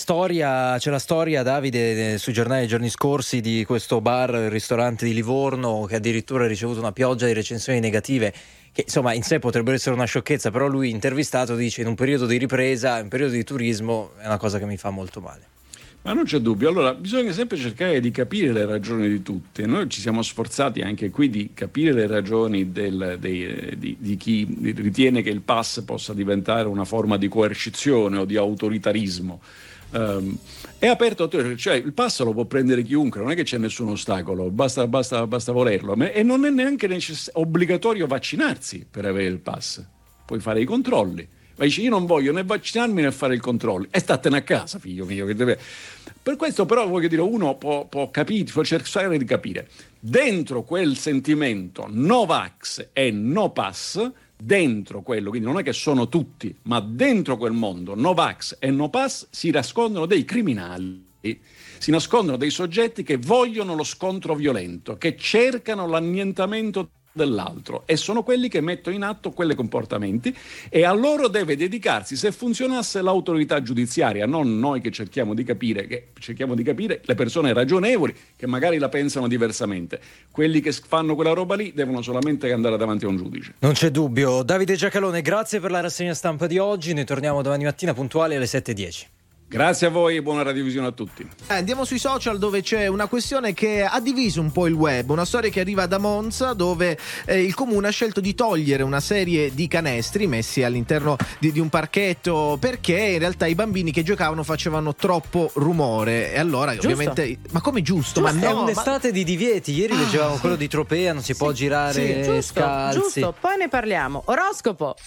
storia, Davide, sui giornali dei giorni scorsi, di questo bar, il ristorante di Livorno, che addirittura ha ricevuto una pioggia di recensioni negative, che insomma in sé potrebbero essere una sciocchezza, però lui, intervistato, dice: in un periodo di ripresa, in un periodo di turismo, è una cosa che mi fa molto male. Ma non c'è dubbio. Allora, bisogna sempre cercare di capire le ragioni di tutte. Noi ci siamo sforzati anche qui di capire le ragioni di chi ritiene che il pass possa diventare una forma di coercizione o di autoritarismo. È aperto, cioè il pass lo può prendere chiunque, non è che c'è nessun ostacolo, basta volerlo. E non è neanche obbligatorio vaccinarsi per avere il pass. Puoi fare i controlli. Ma dici, io non voglio né vaccinarmi né fare il controllo, e statene a casa, figlio mio. Per questo però voglio dire, uno può capire, può cercare di capire dentro quel sentimento no vax e no pass, dentro quello, quindi non è che sono tutti, ma dentro quel mondo no vax e no pass si nascondono dei criminali, si nascondono dei soggetti che vogliono lo scontro violento, che cercano l'annientamento dell'altro, e sono quelli che mettono in atto quei comportamenti, e a loro deve dedicarsi, se funzionasse, l'autorità giudiziaria, non noi che cerchiamo di capire le persone ragionevoli che magari la pensano diversamente. Quelli che fanno quella roba lì devono solamente andare davanti a un giudice. Non c'è dubbio. Davide Giacalone, grazie per la rassegna stampa di oggi, noi torniamo domani mattina puntuali alle 7:10. Grazie a voi e buona radiovisione a tutti. Andiamo sui social, dove c'è una questione che ha diviso un po' il web, una storia che arriva da Monza, dove il comune ha scelto di togliere una serie di canestri messi all'interno di un parchetto, perché in realtà i bambini che giocavano facevano troppo rumore, e allora giusto. Ovviamente, ma come giusto? Ma È no, un'estate di divieti. Ieri leggevamo quello di Tropea, non si può girare scalzi. Giusto, poi ne parliamo. Oroscopo.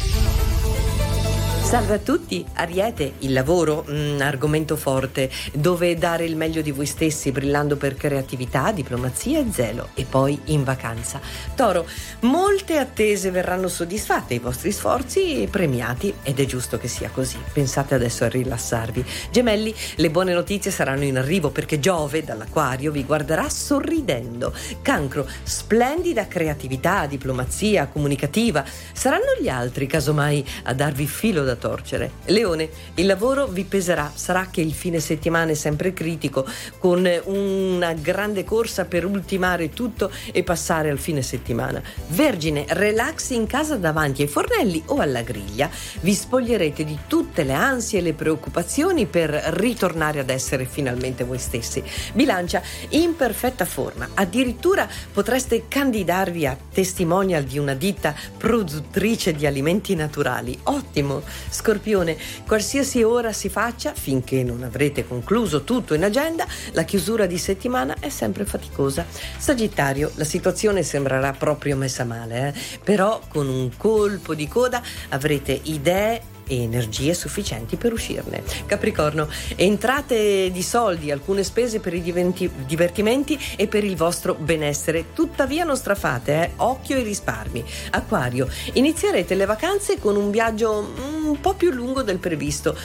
Salve a tutti, Ariete, il lavoro, argomento forte, dove dare il meglio di voi stessi, brillando per creatività, diplomazia e zelo, e poi in vacanza. Toro, molte attese verranno soddisfatte, i vostri sforzi premiati, ed è giusto che sia così, pensate adesso a rilassarvi. Gemelli, le buone notizie saranno in arrivo, perché Giove dall'Acquario vi guarderà sorridendo. Cancro, splendida creatività, diplomazia, comunicativa, saranno gli altri casomai a darvi filo da torcere. Leone, il lavoro vi peserà, sarà che il fine settimana è sempre critico, con una grande corsa per ultimare tutto e passare al fine settimana. Vergine, relax in casa davanti ai fornelli o alla griglia, vi spoglierete di tutte le ansie e le preoccupazioni per ritornare ad essere finalmente voi stessi. Bilancia, in perfetta forma, addirittura potreste candidarvi a testimonial di una ditta produttrice di alimenti naturali. Ottimo. Scorpione, qualsiasi ora si faccia, finché non avrete concluso tutto in agenda, la chiusura di settimana è sempre faticosa. Sagittario, la situazione sembrerà proprio messa male, però con un colpo di coda avrete idee e energie sufficienti per uscirne. Capricorno, entrate di soldi, alcune spese per i divertimenti e per il vostro benessere, tuttavia non strafate, occhio ai risparmi. Acquario, inizierete le vacanze con un viaggio un po' più lungo del previsto.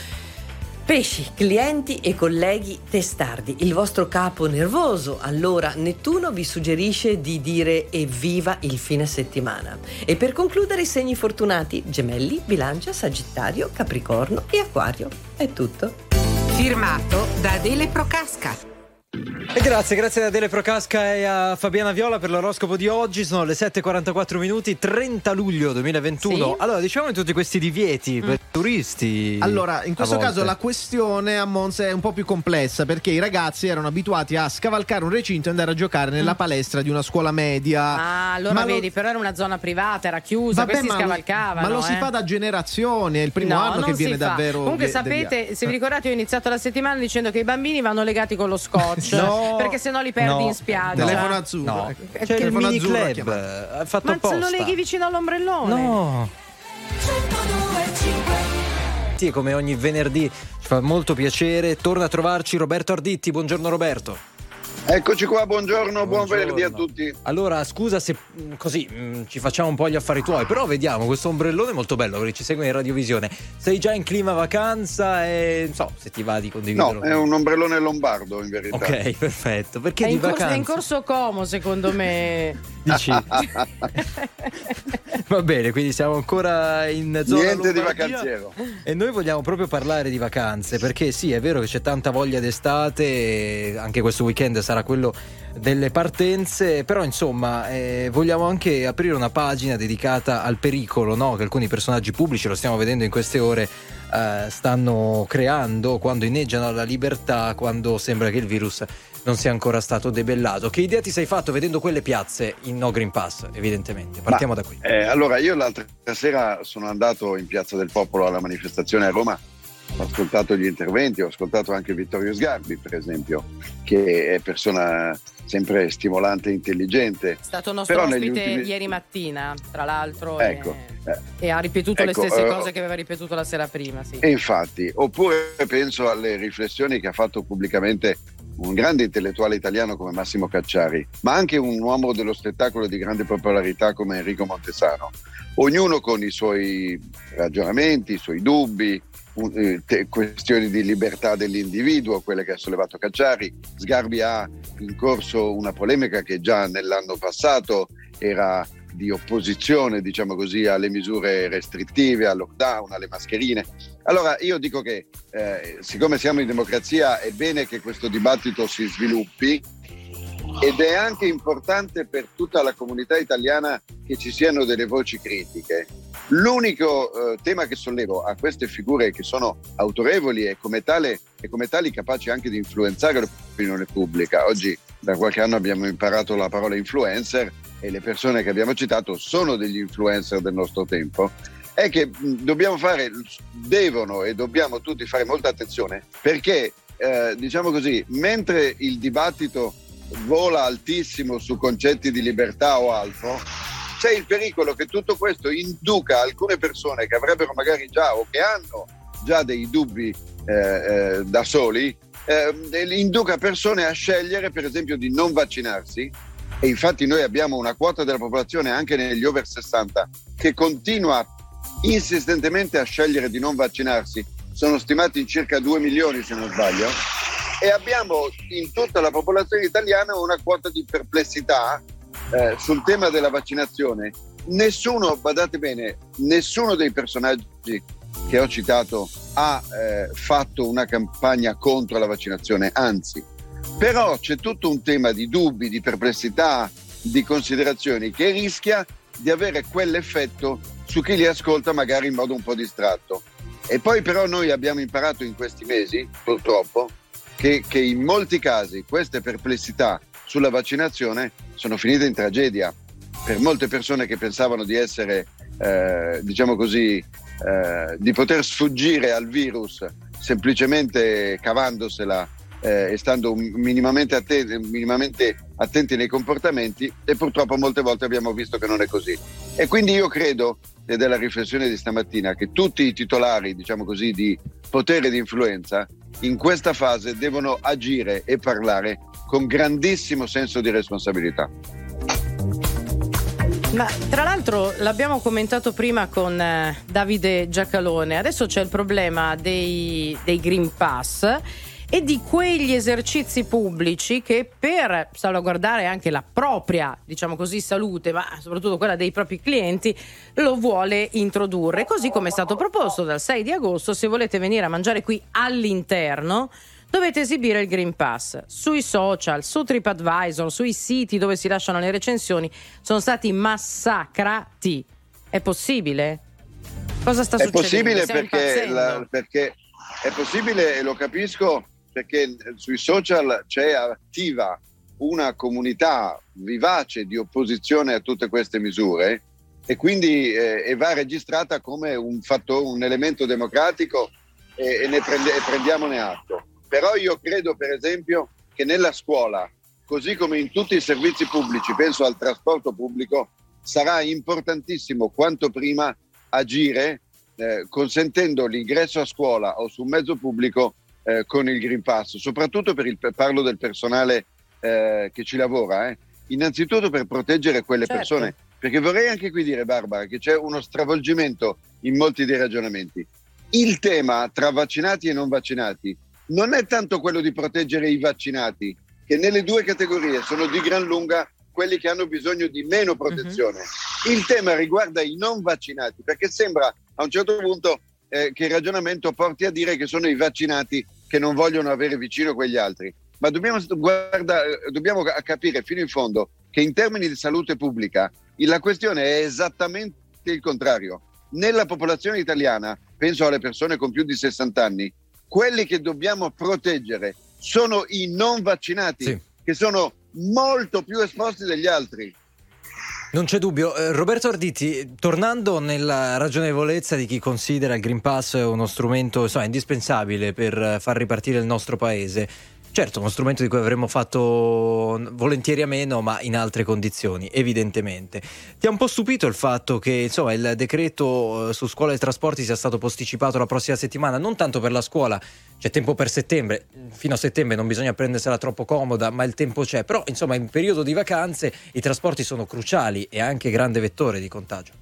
Pesci, clienti e colleghi testardi, il vostro capo nervoso, allora Nettuno vi suggerisce di dire evviva il fine settimana. E per concludere i segni fortunati, Gemelli, Bilancia, Sagittario, Capricorno e Acquario. È tutto. Firmato da Adele Procasca. E grazie ad Adele Procasca e a Fabiana Viola per l'oroscopo di oggi. Sono le 7:44 minuti, 30 luglio 2021. Sì. Allora, diciamo di tutti questi divieti per turisti. Allora, in questo caso la questione a Monza è un po' più complessa, perché i ragazzi erano abituati a scavalcare un recinto e andare a giocare nella palestra di una scuola media. Ah, allora vedi, però era una zona privata, era chiusa, questi scavalcavano. Ma lo si fa da generazioni, è il primo anno che viene davvero. Comunque sapete, se vi ricordate, io ho iniziato la settimana dicendo che i bambini vanno legati con lo scotch. No, perché sennò li perdi in spiaggia. Telefono azzurro. No. C'è C'è il mini club, ha fatto ma apposta. se lo leghi vicino all'ombrellone. No. È come ogni venerdì, ci fa molto piacere. Torna a trovarci Roberto Arditti. Buongiorno Roberto. Eccoci qua, buongiorno, buon venerdì a tutti. Allora, scusa se così ci facciamo un po' gli affari tuoi, però vediamo questo ombrellone molto bello che ci segue in radiovisione. Sei già in clima vacanza e non so se ti va di condividerlo. No, è un ombrellone lombardo in verità. Ok, perfetto. Perché di vacanza? È in corso Como, secondo me. Dici? Va bene, quindi siamo ancora in zona niente Lombardia, di vacanziero. e noi vogliamo proprio parlare di vacanze, perché sì, è vero che c'è tanta voglia d'estate e anche questo weekend sarà quello delle partenze, però insomma vogliamo anche aprire una pagina dedicata al pericolo, no? Che alcuni personaggi pubblici, lo stiamo vedendo in queste ore, stanno creando quando inneggiano alla libertà, quando sembra che il virus non sia ancora stato debellato. Che idea ti sei fatto vedendo quelle piazze in No Green Pass, evidentemente? Partiamo da qui. Allora, io l'altra sera sono andato in Piazza del Popolo alla manifestazione a Roma, ho ascoltato gli interventi, ho ascoltato anche Vittorio Sgarbi, per esempio, che è persona sempre stimolante e intelligente. È stato nostro ospite ieri mattina, tra l'altro, e ha ripetuto le stesse cose che aveva ripetuto la sera prima. Sì. E infatti, oppure penso alle riflessioni che ha fatto pubblicamente un grande intellettuale italiano come Massimo Cacciari, ma anche un uomo dello spettacolo di grande popolarità come Enrico Montesano, ognuno con i suoi ragionamenti, i suoi dubbi, questioni di libertà dell'individuo, quelle che ha sollevato Cacciari. Sgarbi ha in corso una polemica che già nell'anno passato era di opposizione, diciamo così, alle misure restrittive, al lockdown, alle mascherine. Allora io dico che siccome siamo in democrazia è bene che questo dibattito si sviluppi, ed è anche importante per tutta la comunità italiana che ci siano delle voci critiche. L'unico tema che sollevo a queste figure che sono autorevoli e come tali capaci anche di influenzare l'opinione pubblica. Oggi da qualche anno abbiamo imparato la parola influencer e le persone che abbiamo citato sono degli influencer del nostro tempo. È che dobbiamo tutti fare molta attenzione, perché diciamo così, mentre il dibattito vola altissimo su concetti di libertà o altro, c'è il pericolo che tutto questo induca alcune persone che avrebbero magari già o che hanno già dei dubbi da soli, induca persone a scegliere per esempio di non vaccinarsi. E infatti noi abbiamo una quota della popolazione anche negli over 60 che continua insistentemente a scegliere di non vaccinarsi, sono stimati in circa 2 milioni se non sbaglio, e abbiamo in tutta la popolazione italiana una quota di perplessità sul tema della vaccinazione. Badate bene, nessuno dei personaggi che ho citato ha fatto una campagna contro la vaccinazione, anzi, però c'è tutto un tema di dubbi, di perplessità, di considerazioni che rischia di avere quell'effetto su chi li ascolta magari in modo un po' distratto. E poi però noi abbiamo imparato in questi mesi, purtroppo, che in molti casi queste perplessità sulla vaccinazione sono finite in tragedia per molte persone che pensavano di essere, diciamo così, di poter sfuggire al virus semplicemente cavandosela e stando minimamente attenti nei comportamenti, e purtroppo molte volte abbiamo visto che non è così. E quindi io credo, ed è la riflessione di stamattina, che tutti i titolari, diciamo così, di potere e di influenza in questa fase devono agire e parlare con grandissimo senso di responsabilità. Ma tra l'altro l'abbiamo commentato prima con Davide Giacalone, adesso c'è il problema dei Green Pass e di quegli esercizi pubblici che per salvaguardare anche la propria, diciamo così, salute, ma soprattutto quella dei propri clienti, lo vuole introdurre, così come è stato proposto dal 6 di agosto. Se volete venire a mangiare qui all'interno dovete esibire il Green Pass. Sui social, su TripAdvisor, sui siti dove si lasciano le recensioni sono stati massacrati. È possibile? Cosa sta succedendo? È possibile perché è possibile, e lo capisco, perché sui social c'è attiva una comunità vivace di opposizione a tutte queste misure, e quindi va registrata come un elemento democratico, e prendiamone atto. Però io credo, per esempio, che nella scuola, così come in tutti i servizi pubblici, penso al trasporto pubblico, sarà importantissimo quanto prima agire consentendo l'ingresso a scuola o su un mezzo pubblico con il Green Pass, soprattutto parlo del personale che ci lavora, innanzitutto per proteggere quelle persone, perché vorrei anche qui dire, Barbara, che c'è uno stravolgimento in molti dei ragionamenti. Il tema tra vaccinati e non vaccinati non è tanto quello di proteggere i vaccinati, che nelle due categorie sono di gran lunga quelli che hanno bisogno di meno protezione. Il tema riguarda i non vaccinati, perché sembra a un certo punto che il ragionamento porti a dire che sono i vaccinati che non vogliono avere vicino quegli altri. Ma dobbiamo capire fino in fondo che in termini di salute pubblica la questione è esattamente il contrario. nella popolazione italiana, penso alle persone con più di 60 anni, quelli che dobbiamo proteggere sono i non vaccinati, che sono molto più esposti degli altri. Non c'è dubbio. Roberto Arditi, tornando nella ragionevolezza di chi considera il Green Pass uno strumento indispensabile per far ripartire il nostro paese, certo, uno strumento di cui avremmo fatto volentieri a meno, ma in altre condizioni, evidentemente. Ti ha un po' stupito il fatto che il decreto su scuola e trasporti sia stato posticipato la prossima settimana? Non tanto per la scuola, c'è tempo per settembre, fino a settembre non bisogna prendersela troppo comoda, ma il tempo c'è. Però in periodo di vacanze i trasporti sono cruciali e anche grande vettore di contagio.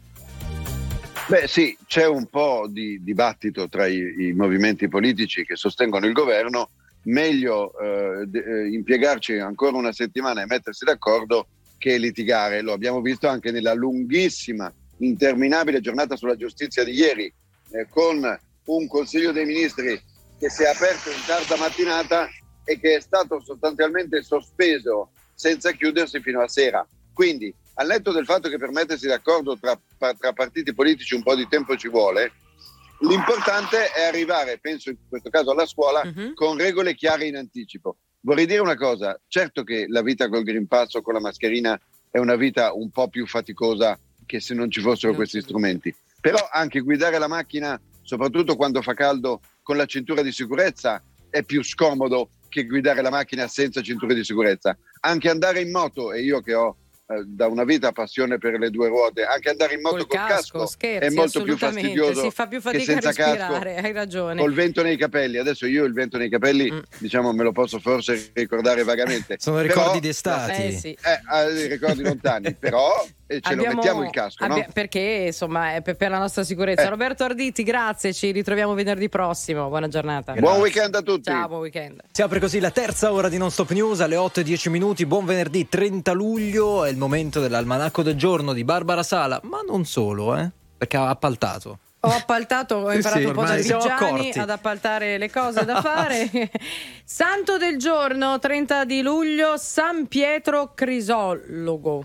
Beh sì, c'è un po' di dibattito tra i movimenti politici che sostengono il governo. Meglio impiegarci ancora una settimana e mettersi d'accordo che litigare. Lo abbiamo visto anche nella lunghissima, interminabile giornata sulla giustizia di ieri, con un Consiglio dei Ministri che si è aperto in tarda mattinata e che è stato sostanzialmente sospeso senza chiudersi fino a sera. Quindi, al netto del fatto che per mettersi d'accordo tra partiti politici un po' di tempo ci vuole, l'importante è arrivare, penso in questo caso alla scuola, con regole chiare in anticipo. Vorrei dire una cosa, certo che la vita col Green Pass o con la mascherina è una vita un po' più faticosa che se non ci fossero questi strumenti, però anche guidare la macchina, soprattutto quando fa caldo, con la cintura di sicurezza è più scomodo che guidare la macchina senza cintura di sicurezza. Anche andare in moto, e io che ho da una vita passione per le due ruote, anche andare in moto col casco scherzi, è molto più fastidioso, si fa più fatica che senza a respirare, casco, hai ragione. col vento nei capelli. Adesso io il vento nei capelli me lo posso forse ricordare vagamente, sono ricordi d'estate, sì. Ricordi lontani, però lo mettiamo il casco, no? Perché è per la nostra sicurezza. Roberto Arditi, grazie, ci ritroviamo venerdì prossimo, buona giornata. Buon weekend a tutti. Ciao, buon weekend. Si apre così la terza ora di Non Stop News alle 8:10. Buon venerdì 30 luglio, è il momento dell'almanacco del giorno di Barbara Sala, ma non solo, perché ha appaltato. Ho imparato un po' da Vigiani ad appaltare le cose da fare. Santo del giorno, 30 di luglio, San Pietro Crisologo.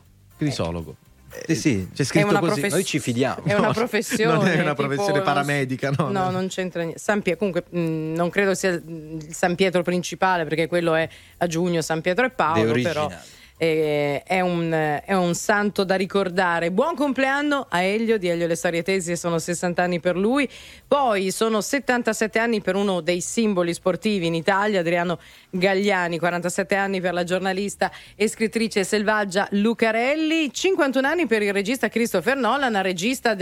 Sì, c'è scritto così. Noi ci fidiamo. È una professione. Non è una professione paramedica, no? No, non c'entra niente. Comunque non credo sia il San Pietro principale, perché quello è a giugno, San Pietro e Paolo, però è un santo da ricordare. Buon compleanno a Elio di Elio Le Sarietesi, sono 60 anni per lui. Poi sono 77 anni per uno dei simboli sportivi in Italia, Adriano Galliani, 47 anni per la giornalista e scrittrice selvaggia Lucarelli, 51 anni per il regista Christopher Nolan, regista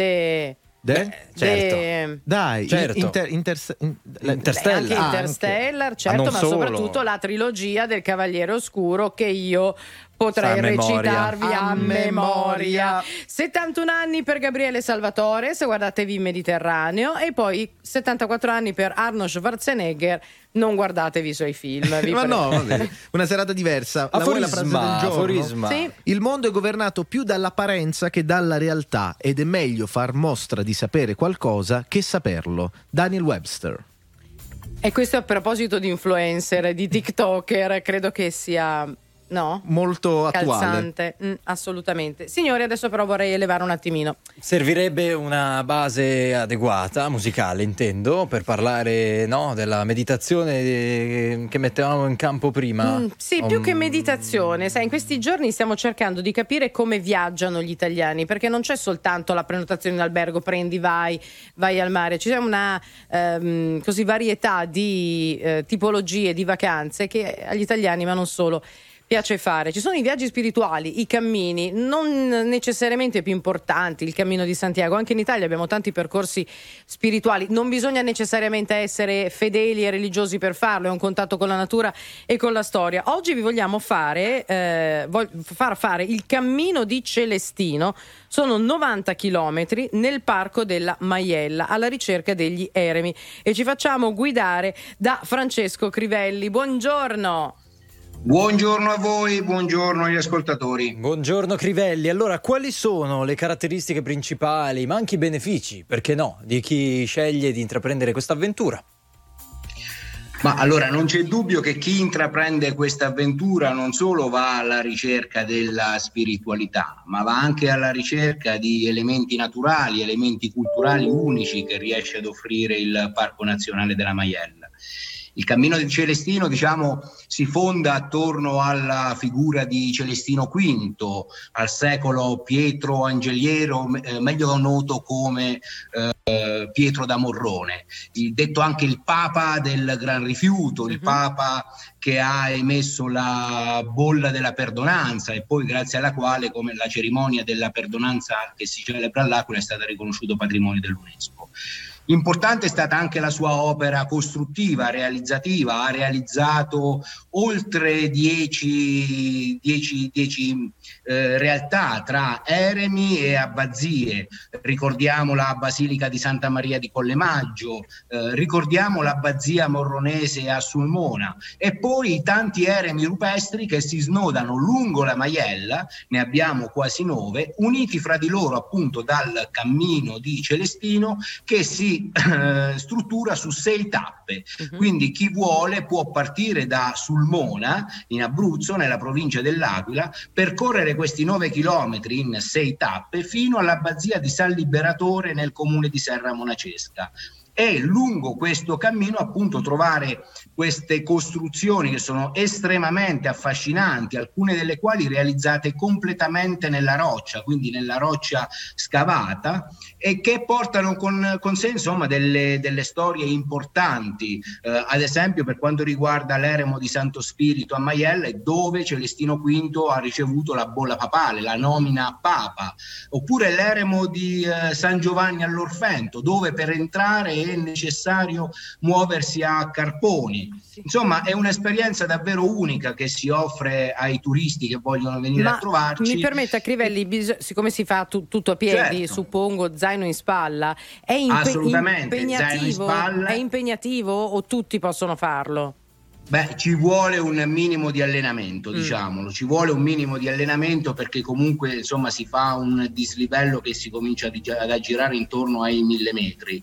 certo. Dai, certo. Interstellar, certo, ma soprattutto la trilogia del Cavaliere Oscuro, che io potrei recitarvi a memoria. 71 anni per Gabriele Salvatore, se guardatevi Mediterraneo, e poi 74 anni per Arnold Schwarzenegger, non guardatevi i suoi film. Ma no, vabbè. Una serata diversa. La frase del giorno? Sì. Il mondo è governato più dall'apparenza che dalla realtà, ed è meglio far mostra di sapere qualcosa che saperlo. Daniel Webster. E questo a proposito di influencer, di TikToker, credo che sia molto calzante, assolutamente. Signori, adesso però vorrei elevare un attimino. Servirebbe una base adeguata, musicale intendo, per parlare della meditazione che mettevamo in campo prima. Sì, più che meditazione, sai, in questi giorni stiamo cercando di capire come viaggiano gli italiani, perché non c'è soltanto la prenotazione in albergo, prendi, vai al mare, c'è una varietà di tipologie di vacanze che agli italiani, ma non solo, piace fare. Ci sono i viaggi spirituali, i cammini, non necessariamente più importanti, il cammino di Santiago. Anche in Italia abbiamo tanti percorsi spirituali, non bisogna necessariamente essere fedeli e religiosi per farlo, è un contatto con la natura e con la storia. Oggi vi vogliamo far fare il cammino di Celestino. Sono 90 chilometri nel parco della Maiella, alla ricerca degli eremi, e ci facciamo guidare da Francesco Crivelli. Buongiorno. Buongiorno a voi, buongiorno agli ascoltatori. Buongiorno Crivelli. Allora, quali sono le caratteristiche principali, ma anche i benefici, perché no, di chi sceglie di intraprendere questa avventura? Ma allora non c'è dubbio che chi intraprende questa avventura non solo va alla ricerca della spiritualità, ma va anche alla ricerca di elementi naturali, elementi culturali unici che riesce ad offrire il Parco Nazionale della Maiella. Il cammino di Celestino, diciamo, si fonda attorno alla figura di Celestino V, al secolo Pietro Angeliero, meglio noto come Pietro da Morrone, detto anche il Papa del Gran Rifiuto, il Papa che ha emesso la bolla della perdonanza e poi grazie alla quale, come la cerimonia della perdonanza che si celebra all'Aquila, è stata riconosciuto patrimonio dell'UNESCO. Importante è stata anche la sua opera costruttiva, realizzativa, ha realizzato oltre 10 realtà tra eremi e abbazie. Ricordiamo la Basilica di Santa Maria di Collemaggio, ricordiamo l'abbazia morronese a Sulmona e poi i tanti eremi rupestri che si snodano lungo la Maiella, ne abbiamo quasi 9, uniti fra di loro appunto dal cammino di Celestino che si struttura su 6 tappe. Quindi chi vuole può partire da Sulmona in Abruzzo, nella provincia dell'Aquila, percorrere questi 9 chilometri in 6 tappe fino all'abbazia di San Liberatore nel comune di Serra Monacesca. E lungo questo cammino appunto trovare queste costruzioni che sono estremamente affascinanti, alcune delle quali realizzate completamente nella roccia, quindi nella roccia scavata, e che portano con sé insomma delle storie importanti, ad esempio per quanto riguarda l'eremo di Santo Spirito a Maiella, dove Celestino V ha ricevuto la bolla papale, la nomina a Papa, oppure l'eremo di San Giovanni all'Orfento, dove per entrare è necessario muoversi a Carponi. Insomma, è un'esperienza davvero unica che si offre ai turisti che vogliono venire a trovarci. Mi permetta, Crivelli, siccome si fa tutto a piedi, certo, suppongo, zaino in spalla, è assolutamente zaino in spalla. È impegnativo o tutti possono farlo? Beh, ci vuole un minimo di allenamento, diciamolo, ci vuole un minimo di allenamento perché comunque insomma si fa un dislivello che si comincia ad aggirare intorno ai 1000 metri.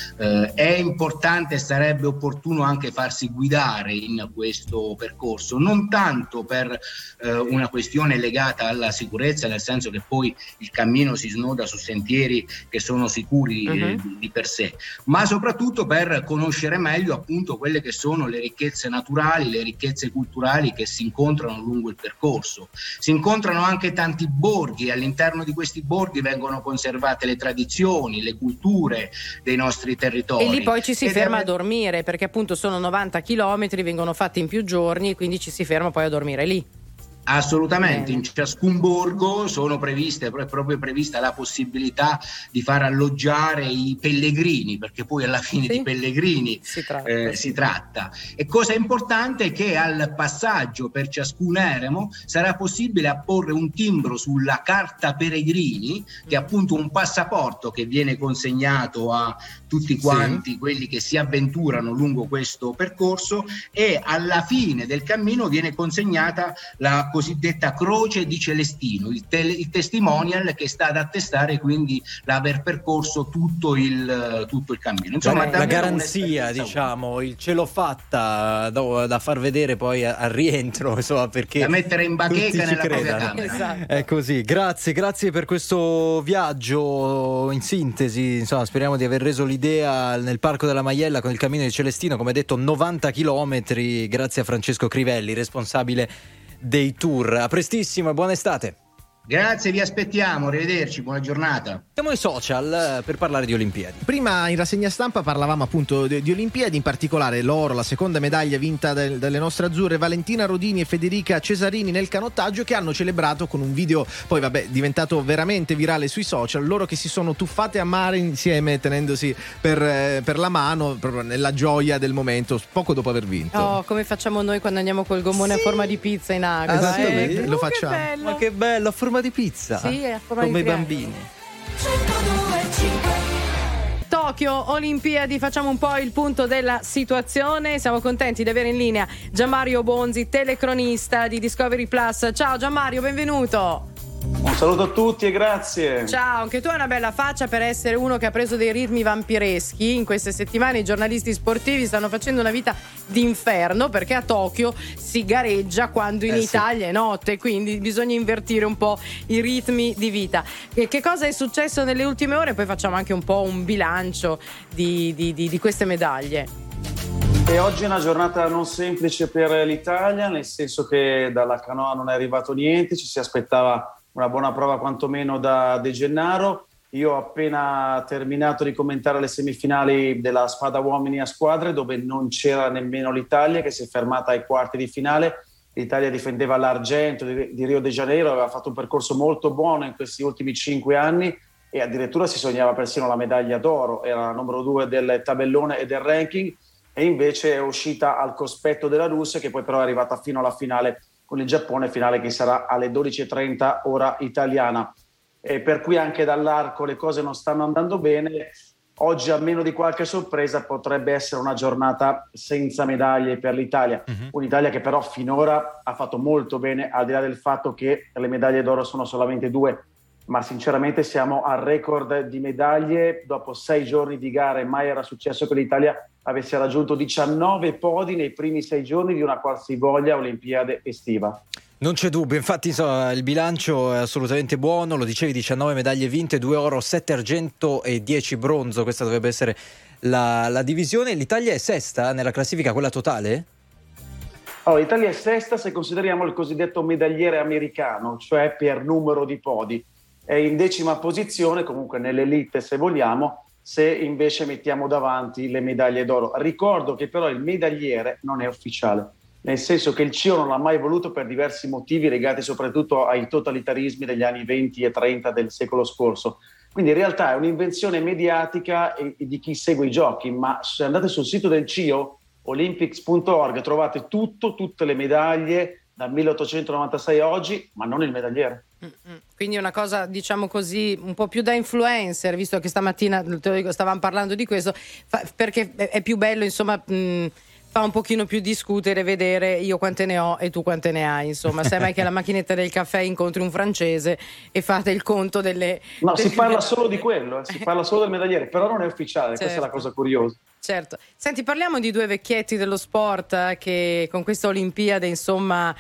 È importante e sarebbe opportuno anche farsi guidare in questo percorso, non tanto per una questione legata alla sicurezza, nel senso che poi il cammino si snoda su sentieri che sono sicuri di per sé, ma soprattutto per conoscere meglio appunto quelle che sono le ricchezze naturali, le ricchezze culturali che si incontrano lungo il percorso. Si incontrano anche tanti borghi, all'interno di questi borghi vengono conservate le tradizioni, le culture dei nostri territori. E lì poi ci si ferma a dormire, perché appunto sono 90 chilometri, vengono fatti in più giorni e quindi ci si ferma poi a dormire lì. Assolutamente, in ciascun borgo è proprio prevista la possibilità di far alloggiare i pellegrini, perché poi alla fine di pellegrini si tratta. E cosa importante è che al passaggio per ciascun eremo sarà possibile apporre un timbro sulla carta peregrini, che è appunto un passaporto che viene consegnato a tutti quanti quelli che si avventurano lungo questo percorso, e alla fine del cammino viene consegnata la cosiddetta Croce di Celestino, il testimonial che sta ad attestare quindi l'aver percorso tutto il cammino. Insomma, la garanzia, diciamo, il ce l'ho fatta da far vedere poi al rientro, insomma, perché da mettere in bacheca nella propria camera. Esatto. È così. Grazie per questo viaggio. In sintesi, insomma, speriamo di aver reso l'idea nel Parco della Maiella con il cammino di Celestino, come detto 90 chilometri, grazie a Francesco Crivelli, responsabile dei tour. A prestissimo e buona estate. Grazie, vi aspettiamo, arrivederci, buona giornata. Siamo ai social per parlare di Olimpiadi. Prima in rassegna stampa parlavamo appunto di Olimpiadi, in particolare l'oro, la seconda medaglia vinta dalle nostre azzurre Valentina Rodini e Federica Cesarini nel canottaggio, che hanno celebrato con un video poi diventato veramente virale sui social, loro che si sono tuffate a mare insieme tenendosi per la mano proprio nella gioia del momento poco dopo aver vinto. Oh, come facciamo noi quando andiamo col gommone a forma di pizza in acqua. Esattamente, lo facciamo. Che bello. Ma che bello, a forma di pizza. Sì, a forma come di i bambini. Tokyo, Olimpiadi, facciamo un po' il punto della situazione. Siamo contenti di avere in linea Gianmario Bonzi, telecronista di Discovery Plus. Ciao Gianmario, benvenuto. Saluto a tutti e grazie. Ciao, anche tu hai una bella faccia per essere uno che ha preso dei ritmi vampireschi. In queste settimane i giornalisti sportivi stanno facendo una vita d'inferno perché a Tokyo si gareggia quando in Italia è notte, quindi bisogna invertire un po' i ritmi di vita. Che cosa è successo nelle ultime ore? Poi facciamo anche un po' un bilancio di queste medaglie. E oggi è una giornata non semplice per l'Italia, nel senso che dalla canoa non è arrivato niente, ci si aspettava una buona prova quantomeno da De Gennaro. Io ho appena terminato di commentare le semifinali della spada uomini a squadre, dove non c'era nemmeno l'Italia, che si è fermata ai quarti di finale. L'Italia difendeva l'argento di Rio de Janeiro, aveva fatto un percorso molto buono in questi ultimi 5 anni e addirittura si sognava persino la medaglia d'oro, era la numero 2 del tabellone e del ranking, e invece è uscita al cospetto della Russia, che poi però è arrivata fino alla finale con il Giappone, finale che sarà alle 12:30 ora italiana. E per cui anche dall'arco le cose non stanno andando bene. Oggi, a meno di qualche sorpresa, potrebbe essere una giornata senza medaglie per l'Italia. Un'Italia che però finora ha fatto molto bene, al di là del fatto che le medaglie d'oro sono solamente 2. Ma sinceramente siamo al record di medaglie. Dopo 6 giorni di gare mai era successo che l'Italia avesse raggiunto 19 podi nei primi 6 giorni di una qualsivoglia Olimpiade estiva. Non c'è dubbio, infatti il bilancio è assolutamente buono, lo dicevi, 19 medaglie vinte, 2 oro, 7 argento e 10 bronzo, questa dovrebbe essere la divisione. L'Italia è sesta nella classifica, quella totale? Allora, l'Italia è sesta se consideriamo il cosiddetto medagliere americano, cioè per numero di podi. È in 10ª posizione, comunque nell'elite se vogliamo, se invece mettiamo davanti le medaglie d'oro. Ricordo che però il medagliere non è ufficiale, nel senso che il CIO non l'ha mai voluto per diversi motivi legati soprattutto ai totalitarismi degli anni 20 e 30 del secolo scorso. Quindi in realtà è un'invenzione mediatica e di chi segue i giochi, ma se andate sul sito del CIO, olympics.org, trovate tutte le medaglie dal 1896 a oggi, ma non il medagliere. Quindi è una cosa, diciamo così, un po' più da influencer, visto che stamattina stavamo parlando di questo, perché è più bello, insomma, fa un pochino più discutere, vedere io quante ne ho e tu quante ne hai, insomma. Sai mai che alla macchinetta del caffè incontri un francese e fate il conto delle... No, si parla solo di quello, si parla solo del medagliere, però non è ufficiale, certo. Questa è la cosa curiosa. Certo. Senti, parliamo di 2 vecchietti dello sport che con questa Olimpiade, insomma,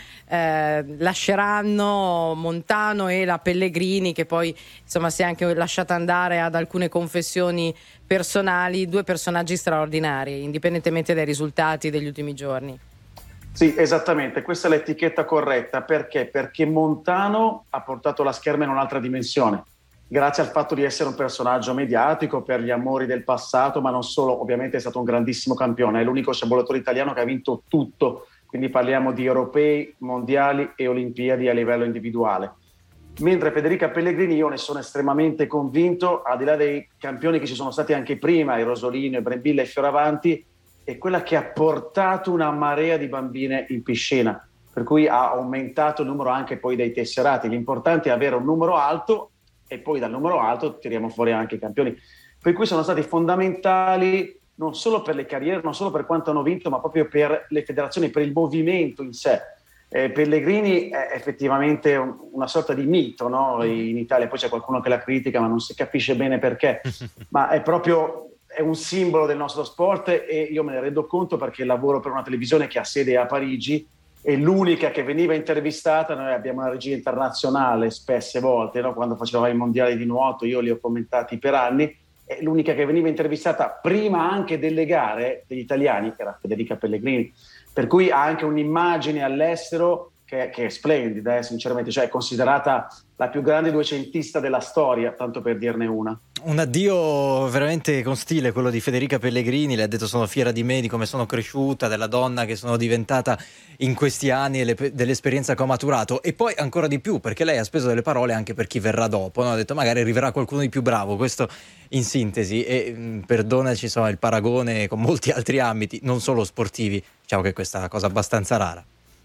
lasceranno Montano e la Pellegrini, che poi, insomma, si è anche lasciata andare ad alcune confessioni personali. 2 personaggi straordinari, indipendentemente dai risultati degli ultimi giorni. Sì, esattamente, questa è l'etichetta corretta. Perché? Perché Montano ha portato la scherma in un'altra dimensione, grazie al fatto di essere un personaggio mediatico per gli amori del passato, ma non solo, ovviamente è stato un grandissimo campione, è l'unico sciabollatore italiano che ha vinto tutto, quindi parliamo di europei, mondiali e olimpiadi a livello individuale. Mentre Federica Pellegrini, io ne sono estremamente convinto, al di là dei campioni che ci sono stati anche prima, i Rosolino, i Brembilla e Fioravanti, è quella che ha portato una marea di bambine in piscina, per cui ha aumentato il numero anche poi dei tesserati. L'importante è avere un numero alto e poi dal numero alto tiriamo fuori anche i campioni, per cui sono stati fondamentali non solo per le carriere, non solo per quanto hanno vinto, ma proprio per le federazioni, per il movimento in sé. Pellegrini è effettivamente una sorta di mito, no? In Italia poi c'è qualcuno che la critica, ma non si capisce bene perché, ma è un simbolo del nostro sport, e io me ne rendo conto perché lavoro per una televisione che ha sede a Parigi, e l'unica che veniva intervistata, noi abbiamo una regia internazionale spesse volte, no? Quando facevamo i mondiali di nuoto, io li ho commentati per anni, e l'unica che veniva intervistata prima anche delle gare degli italiani era Federica Pellegrini, per cui ha anche un'immagine all'estero che è splendida, sinceramente, cioè è considerata la più grande duecentista della storia, tanto per dirne una. Un addio veramente con stile quello di Federica Pellegrini, le ha detto sono fiera di me, di come sono cresciuta, della donna che sono diventata in questi anni e dell'esperienza che ho maturato, e poi ancora di più perché lei ha speso delle parole anche per chi verrà dopo, no? Ha detto magari arriverà qualcuno di più bravo, questo in sintesi, e perdonaci insomma il paragone con molti altri ambiti, non solo sportivi, diciamo che questa è una cosa abbastanza rara.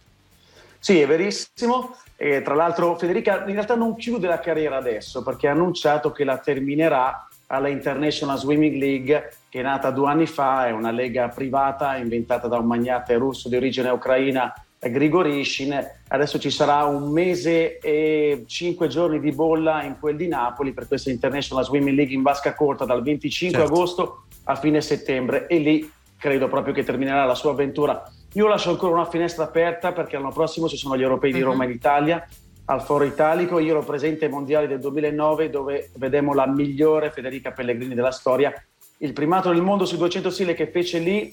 Sì, è verissimo. E tra l'altro Federica in realtà non chiude la carriera adesso, perché ha annunciato che la terminerà alla International Swimming League, che è nata 2 anni fa, è una lega privata inventata da un magnate russo di origine ucraina Grigorishin. Adesso ci sarà un mese e 5 giorni di bolla in quel di Napoli per questa International Swimming League in vasca corta dal 25 agosto a fine settembre, e lì credo proprio che terminerà la sua avventura. Io lascio ancora una finestra aperta perché l'anno prossimo ci sono gli europei di Roma in Italia al Foro Italico. Io ero presente ai mondiali del 2009 dove vedemmo la migliore Federica Pellegrini della storia. Il primato del mondo sui 200 stile che fece lì,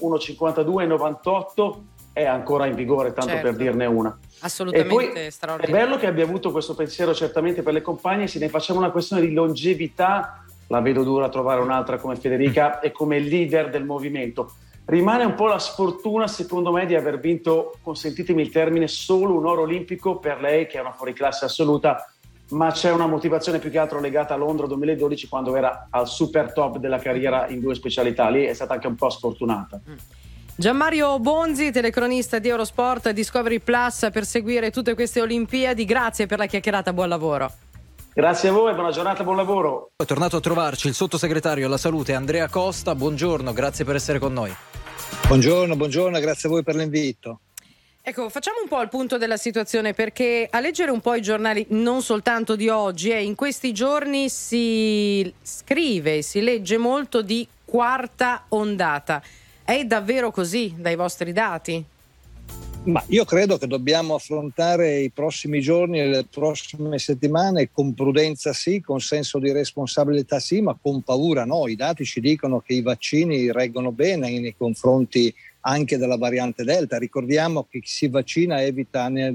1,52,98, è ancora in vigore, tanto per dirne una. Assolutamente e poi straordinario. È bello che abbia avuto questo pensiero certamente per le compagne, se ne facciamo una questione di longevità, la vedo dura trovare un'altra come Federica e come leader del movimento. Rimane un po' la sfortuna, secondo me, di aver vinto, consentitemi il termine, solo un oro olimpico per lei, che è una fuoriclasse assoluta, ma c'è una motivazione più che altro legata a Londra 2012, quando era al super top della carriera in 2 specialità. Lì è stata anche un po' sfortunata. Gianmario Bonzi, telecronista di Eurosport e Discovery Plus, per seguire tutte queste Olimpiadi. Grazie per la chiacchierata, buon lavoro. Grazie a voi, buona giornata, buon lavoro. È tornato a trovarci il sottosegretario alla salute Andrea Costa. Buongiorno, grazie per essere con noi. Buongiorno, grazie a voi per l'invito. Ecco, facciamo un po' il punto della situazione, perché a leggere un po' i giornali, non soltanto di oggi, in questi giorni si scrive, si legge molto di quarta ondata. È davvero così dai vostri dati? Ma io credo che dobbiamo affrontare i prossimi giorni e le prossime settimane con prudenza sì, con senso di responsabilità sì, ma con paura no. I dati ci dicono che i vaccini reggono bene nei confronti anche della variante Delta. Ricordiamo che chi si vaccina evita nel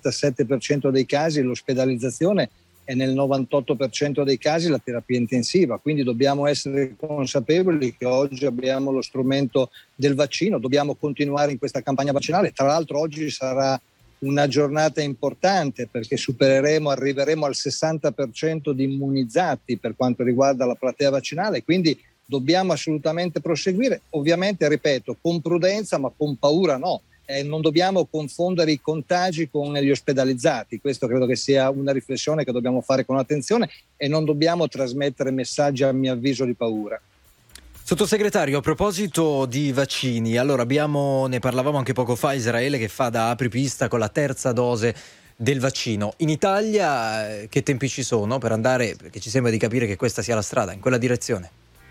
97% dei casi l'ospedalizzazione e nel 98% dei casi la terapia intensiva, quindi dobbiamo essere consapevoli che oggi abbiamo lo strumento del vaccino, dobbiamo continuare in questa campagna vaccinale. Tra l'altro oggi sarà una giornata importante perché arriveremo al 60% di immunizzati per quanto riguarda la platea vaccinale, quindi dobbiamo assolutamente proseguire, ovviamente ripeto con prudenza ma con paura no. Non dobbiamo confondere i contagi con gli ospedalizzati, questo credo che sia una riflessione che dobbiamo fare con attenzione e non dobbiamo trasmettere messaggi a mio avviso di paura. Sottosegretario, a proposito di vaccini, allora ne parlavamo anche poco fa, Israele che fa da apripista con la terza dose del vaccino. In Italia che tempi ci sono per andare, perché ci sembra di capire che questa sia la strada, in quella direzione?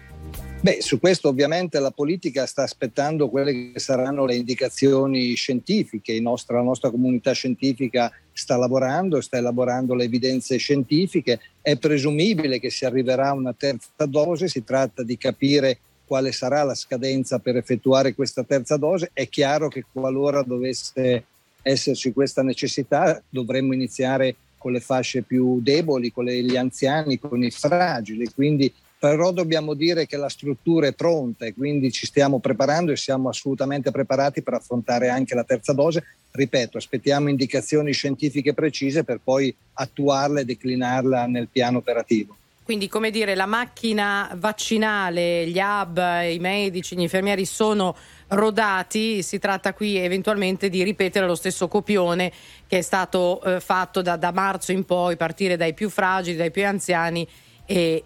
Su questo ovviamente la politica sta aspettando quelle che saranno le indicazioni scientifiche. La nostra comunità scientifica sta elaborando le evidenze scientifiche. È presumibile che si arriverà a una terza dose, si tratta di capire quale sarà la scadenza per effettuare questa terza dose. È chiaro che qualora dovesse esserci questa necessità dovremmo iniziare con le fasce più deboli, con gli anziani, con i fragili, quindi però dobbiamo dire che la struttura è pronta e quindi ci stiamo preparando e siamo assolutamente preparati per affrontare anche la terza dose. Ripeto, aspettiamo indicazioni scientifiche precise per poi attuarla e declinarla nel piano operativo. Quindi, come dire, la macchina vaccinale, gli hub, i medici, gli infermieri sono rodati, si tratta qui eventualmente di ripetere lo stesso copione che è stato fatto da marzo in poi, partire dai più fragili, dai più anziani e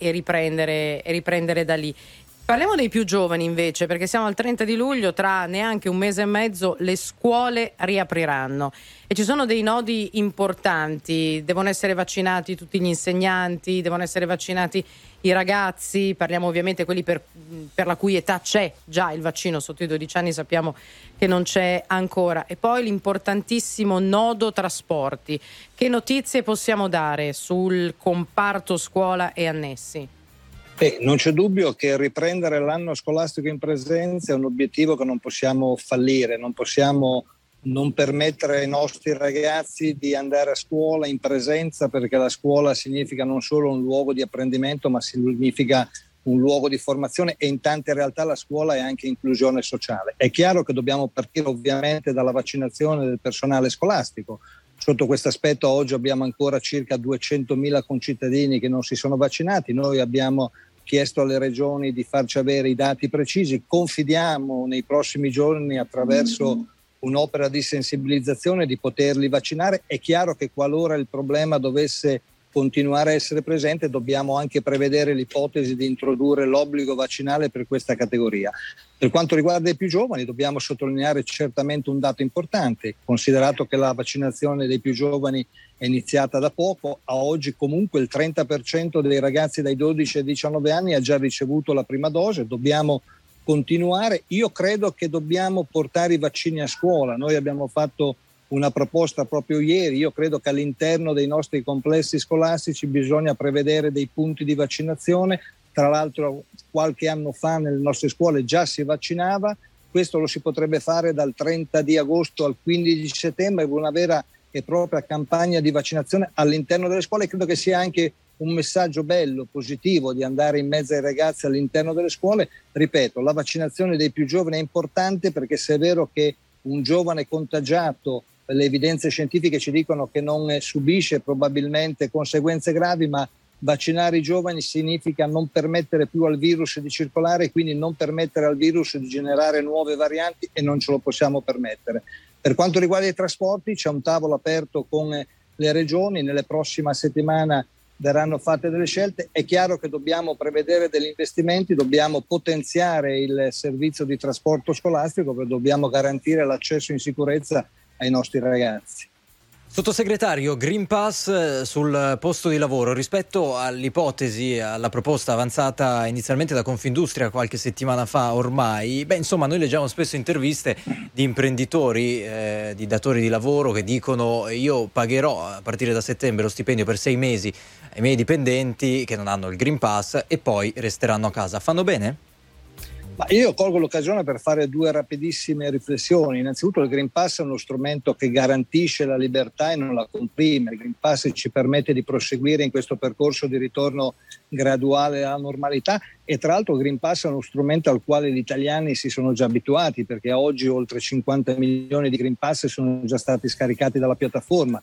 riprendere da lì. Parliamo dei più giovani invece, perché siamo al 30 di luglio, tra neanche un mese e mezzo le scuole riapriranno e ci sono dei nodi importanti. Devono essere vaccinati tutti gli insegnanti, devono essere vaccinati i ragazzi, parliamo ovviamente quelli per la cui età c'è già il vaccino, sotto i 12 anni sappiamo che non c'è ancora. E poi l'importantissimo nodo trasporti. Che notizie possiamo dare sul comparto scuola e annessi? Non c'è dubbio che riprendere l'anno scolastico in presenza è un obiettivo che non possiamo fallire, non possiamo non permettere ai nostri ragazzi di andare a scuola in presenza, perché la scuola significa non solo un luogo di apprendimento ma significa un luogo di formazione e in tante realtà la scuola è anche inclusione sociale. È chiaro che dobbiamo partire ovviamente dalla vaccinazione del personale scolastico. Sotto questo aspetto oggi abbiamo ancora circa 200.000 concittadini che non si sono vaccinati. Noi abbiamo chiesto alle regioni di farci avere i dati precisi, confidiamo nei prossimi giorni attraverso un'opera di sensibilizzazione di poterli vaccinare. È chiaro che qualora il problema dovesse continuare a essere presente, dobbiamo anche prevedere l'ipotesi di introdurre l'obbligo vaccinale per questa categoria. Per quanto riguarda i più giovani, dobbiamo sottolineare certamente un dato importante, considerato che la vaccinazione dei più giovani è iniziata da poco. A oggi comunque il 30% dei ragazzi dai 12 ai 19 anni ha già ricevuto la prima dose, dobbiamo continuare. Io credo che dobbiamo portare i vaccini a scuola. Noi abbiamo fatto una proposta proprio ieri. Io credo che all'interno dei nostri complessi scolastici bisogna prevedere dei punti di vaccinazione. Tra l'altro qualche anno fa nelle nostre scuole già si vaccinava, questo lo si potrebbe fare dal 30 di agosto al 15 di settembre, una vera e propria campagna di vaccinazione all'interno delle scuole. Credo che sia anche un messaggio bello, positivo, di andare in mezzo ai ragazzi all'interno delle scuole. Ripeto, la vaccinazione dei più giovani è importante, perché se è vero che un giovane contagiato, le evidenze scientifiche ci dicono che non subisce probabilmente conseguenze gravi, ma vaccinare i giovani significa non permettere più al virus di circolare e quindi non permettere al virus di generare nuove varianti, e non ce lo possiamo permettere. Per quanto riguarda i trasporti, c'è un tavolo aperto con le regioni, nelle prossime settimane verranno fatte delle scelte. È chiaro che dobbiamo prevedere degli investimenti, dobbiamo potenziare il servizio di trasporto scolastico, perché dobbiamo garantire l'accesso in sicurezza ai nostri ragazzi. Sottosegretario, Green Pass sul posto di lavoro, rispetto all'ipotesi, alla proposta avanzata inizialmente da Confindustria qualche settimana fa ormai, insomma, noi leggiamo spesso interviste di imprenditori, di datori di lavoro che dicono: io pagherò a partire da settembre lo stipendio per 6 mesi ai miei dipendenti che non hanno il Green Pass e poi resteranno a casa. Fanno bene? Ma io colgo l'occasione per fare 2 rapidissime riflessioni. Innanzitutto, il Green Pass è uno strumento che garantisce la libertà e non la comprime. Il Green Pass ci permette di proseguire in questo percorso di ritorno graduale alla normalità, e tra l'altro il Green Pass è uno strumento al quale gli italiani si sono già abituati, perché oggi oltre 50 milioni di Green Pass sono già stati scaricati dalla piattaforma.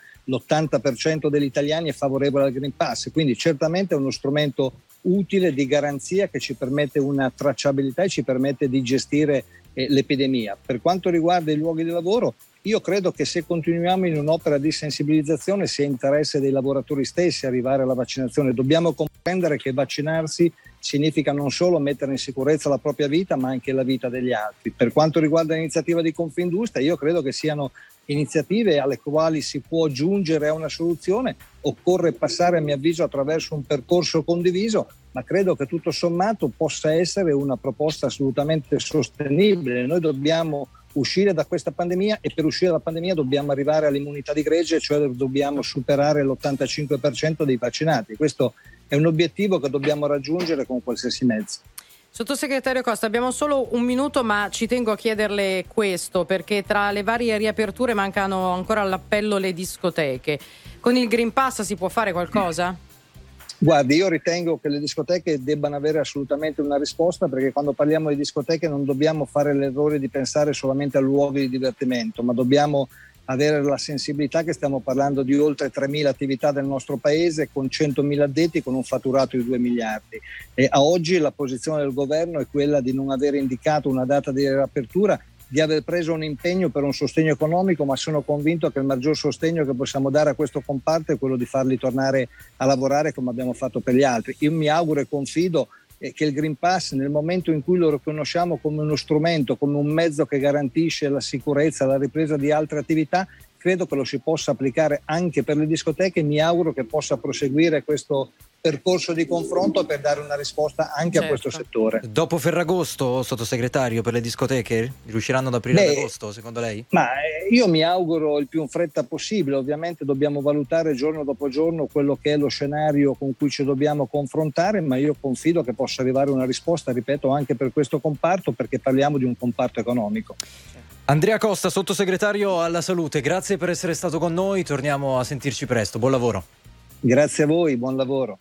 L'80% degli italiani è favorevole al Green Pass, quindi certamente è uno strumento utile di garanzia che ci permette una tracciabilità e ci permette di gestire l'epidemia. Per quanto riguarda i luoghi di lavoro, io credo che se continuiamo in un'opera di sensibilizzazione sia interesse dei lavoratori stessi arrivare alla vaccinazione. Dobbiamo comprendere che vaccinarsi significa non solo mettere in sicurezza la propria vita, ma anche la vita degli altri. Per quanto riguarda l'iniziativa di Confindustria, io credo che siano iniziative alle quali si può giungere a una soluzione. Occorre passare, a mio avviso, attraverso un percorso condiviso, ma credo che tutto sommato possa essere una proposta assolutamente sostenibile. Noi dobbiamo uscire da questa pandemia, e per uscire dalla pandemia dobbiamo arrivare all'immunità di gregge, cioè dobbiamo superare l'85% dei vaccinati. Questo è un obiettivo che dobbiamo raggiungere con qualsiasi mezzo. Sottosegretario Costa, abbiamo solo un minuto, ma ci tengo a chiederle questo, perché tra le varie riaperture mancano ancora all'appello le discoteche. Con il Green Pass si può fare qualcosa? Guardi, io ritengo che le discoteche debbano avere assolutamente una risposta, perché quando parliamo di discoteche non dobbiamo fare l'errore di pensare solamente a luoghi di divertimento, ma dobbiamo avere la sensibilità che stiamo parlando di oltre 3.000 attività del nostro paese con 100.000 addetti, con un fatturato di 2 miliardi. E a oggi la posizione del governo è quella di non aver indicato una data di riapertura, di aver preso un impegno per un sostegno economico, ma sono convinto che il maggior sostegno che possiamo dare a questo comparto è quello di farli tornare a lavorare come abbiamo fatto per gli altri. Io mi auguro e confido che il Green Pass, nel momento in cui lo riconosciamo come uno strumento, come un mezzo che garantisce la sicurezza, la ripresa di altre attività, credo che lo si possa applicare anche per le discoteche. Mi auguro che possa proseguire questo percorso di confronto per dare una risposta anche a questo settore. Dopo Ferragosto, sottosegretario, per le discoteche riusciranno ad aprire ad agosto, secondo lei? Ma io mi auguro il più in fretta possibile. Ovviamente dobbiamo valutare giorno dopo giorno quello che è lo scenario con cui ci dobbiamo confrontare, ma io confido che possa arrivare una risposta, ripeto, anche per questo comparto, perché parliamo di un comparto economico. Andrea Costa, sottosegretario alla salute, grazie per essere stato con noi, torniamo a sentirci presto, buon lavoro. Grazie a voi, buon lavoro.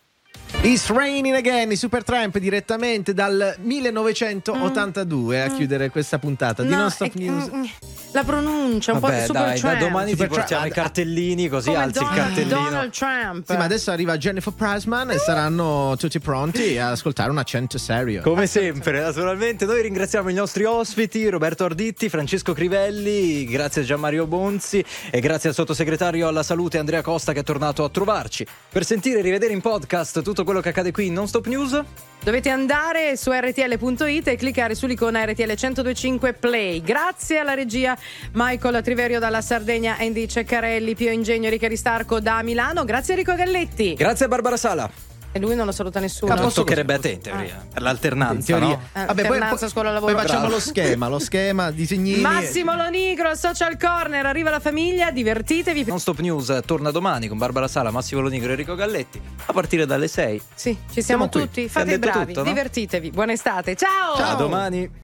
It's Raining Again, i Supertramp direttamente dal 1982 a chiudere questa puntata di Non Stop News. La pronuncia un po' di Supertramp. Da domani ti portiamo i cartellini, così come alzi il cartellino. Donald Trump. Sì, ma adesso arriva Jennifer Pressman e saranno tutti pronti ad ascoltare un accento serio. Come sempre, naturalmente. Noi ringraziamo i nostri ospiti, Roberto Arditti, Francesco Crivelli, grazie a Gianmario Bonzi e grazie al sottosegretario alla salute Andrea Costa che è tornato a trovarci. Per sentire e rivedere in podcast tutto quello che accade qui in Non Stop News, dovete andare su rtl.it e cliccare sull'icona RTL 1025 Play. Grazie alla regia Michael Triverio dalla Sardegna, Andy Ceccarelli, Pio Ingegno, Enrica Ristarco da Milano. Grazie Enrico Galletti. Grazie a Barbara Sala. E lui non lo saluta nessuno. Non toccherebbe a te in teoria, per l'alternanza, no? Vabbè, alternanza scuola-lavoro. Poi facciamo lo schema, disegnini. Massimo Lonigro al Social Corner, arriva la famiglia, divertitevi. Non Stop News torna domani con Barbara Sala, Massimo Lonigro e Enrico Galletti a partire dalle 6. Sì, ci siamo qui. tutti, fate i bravi, tutto, no? divertitevi. Buona estate, ciao! A domani.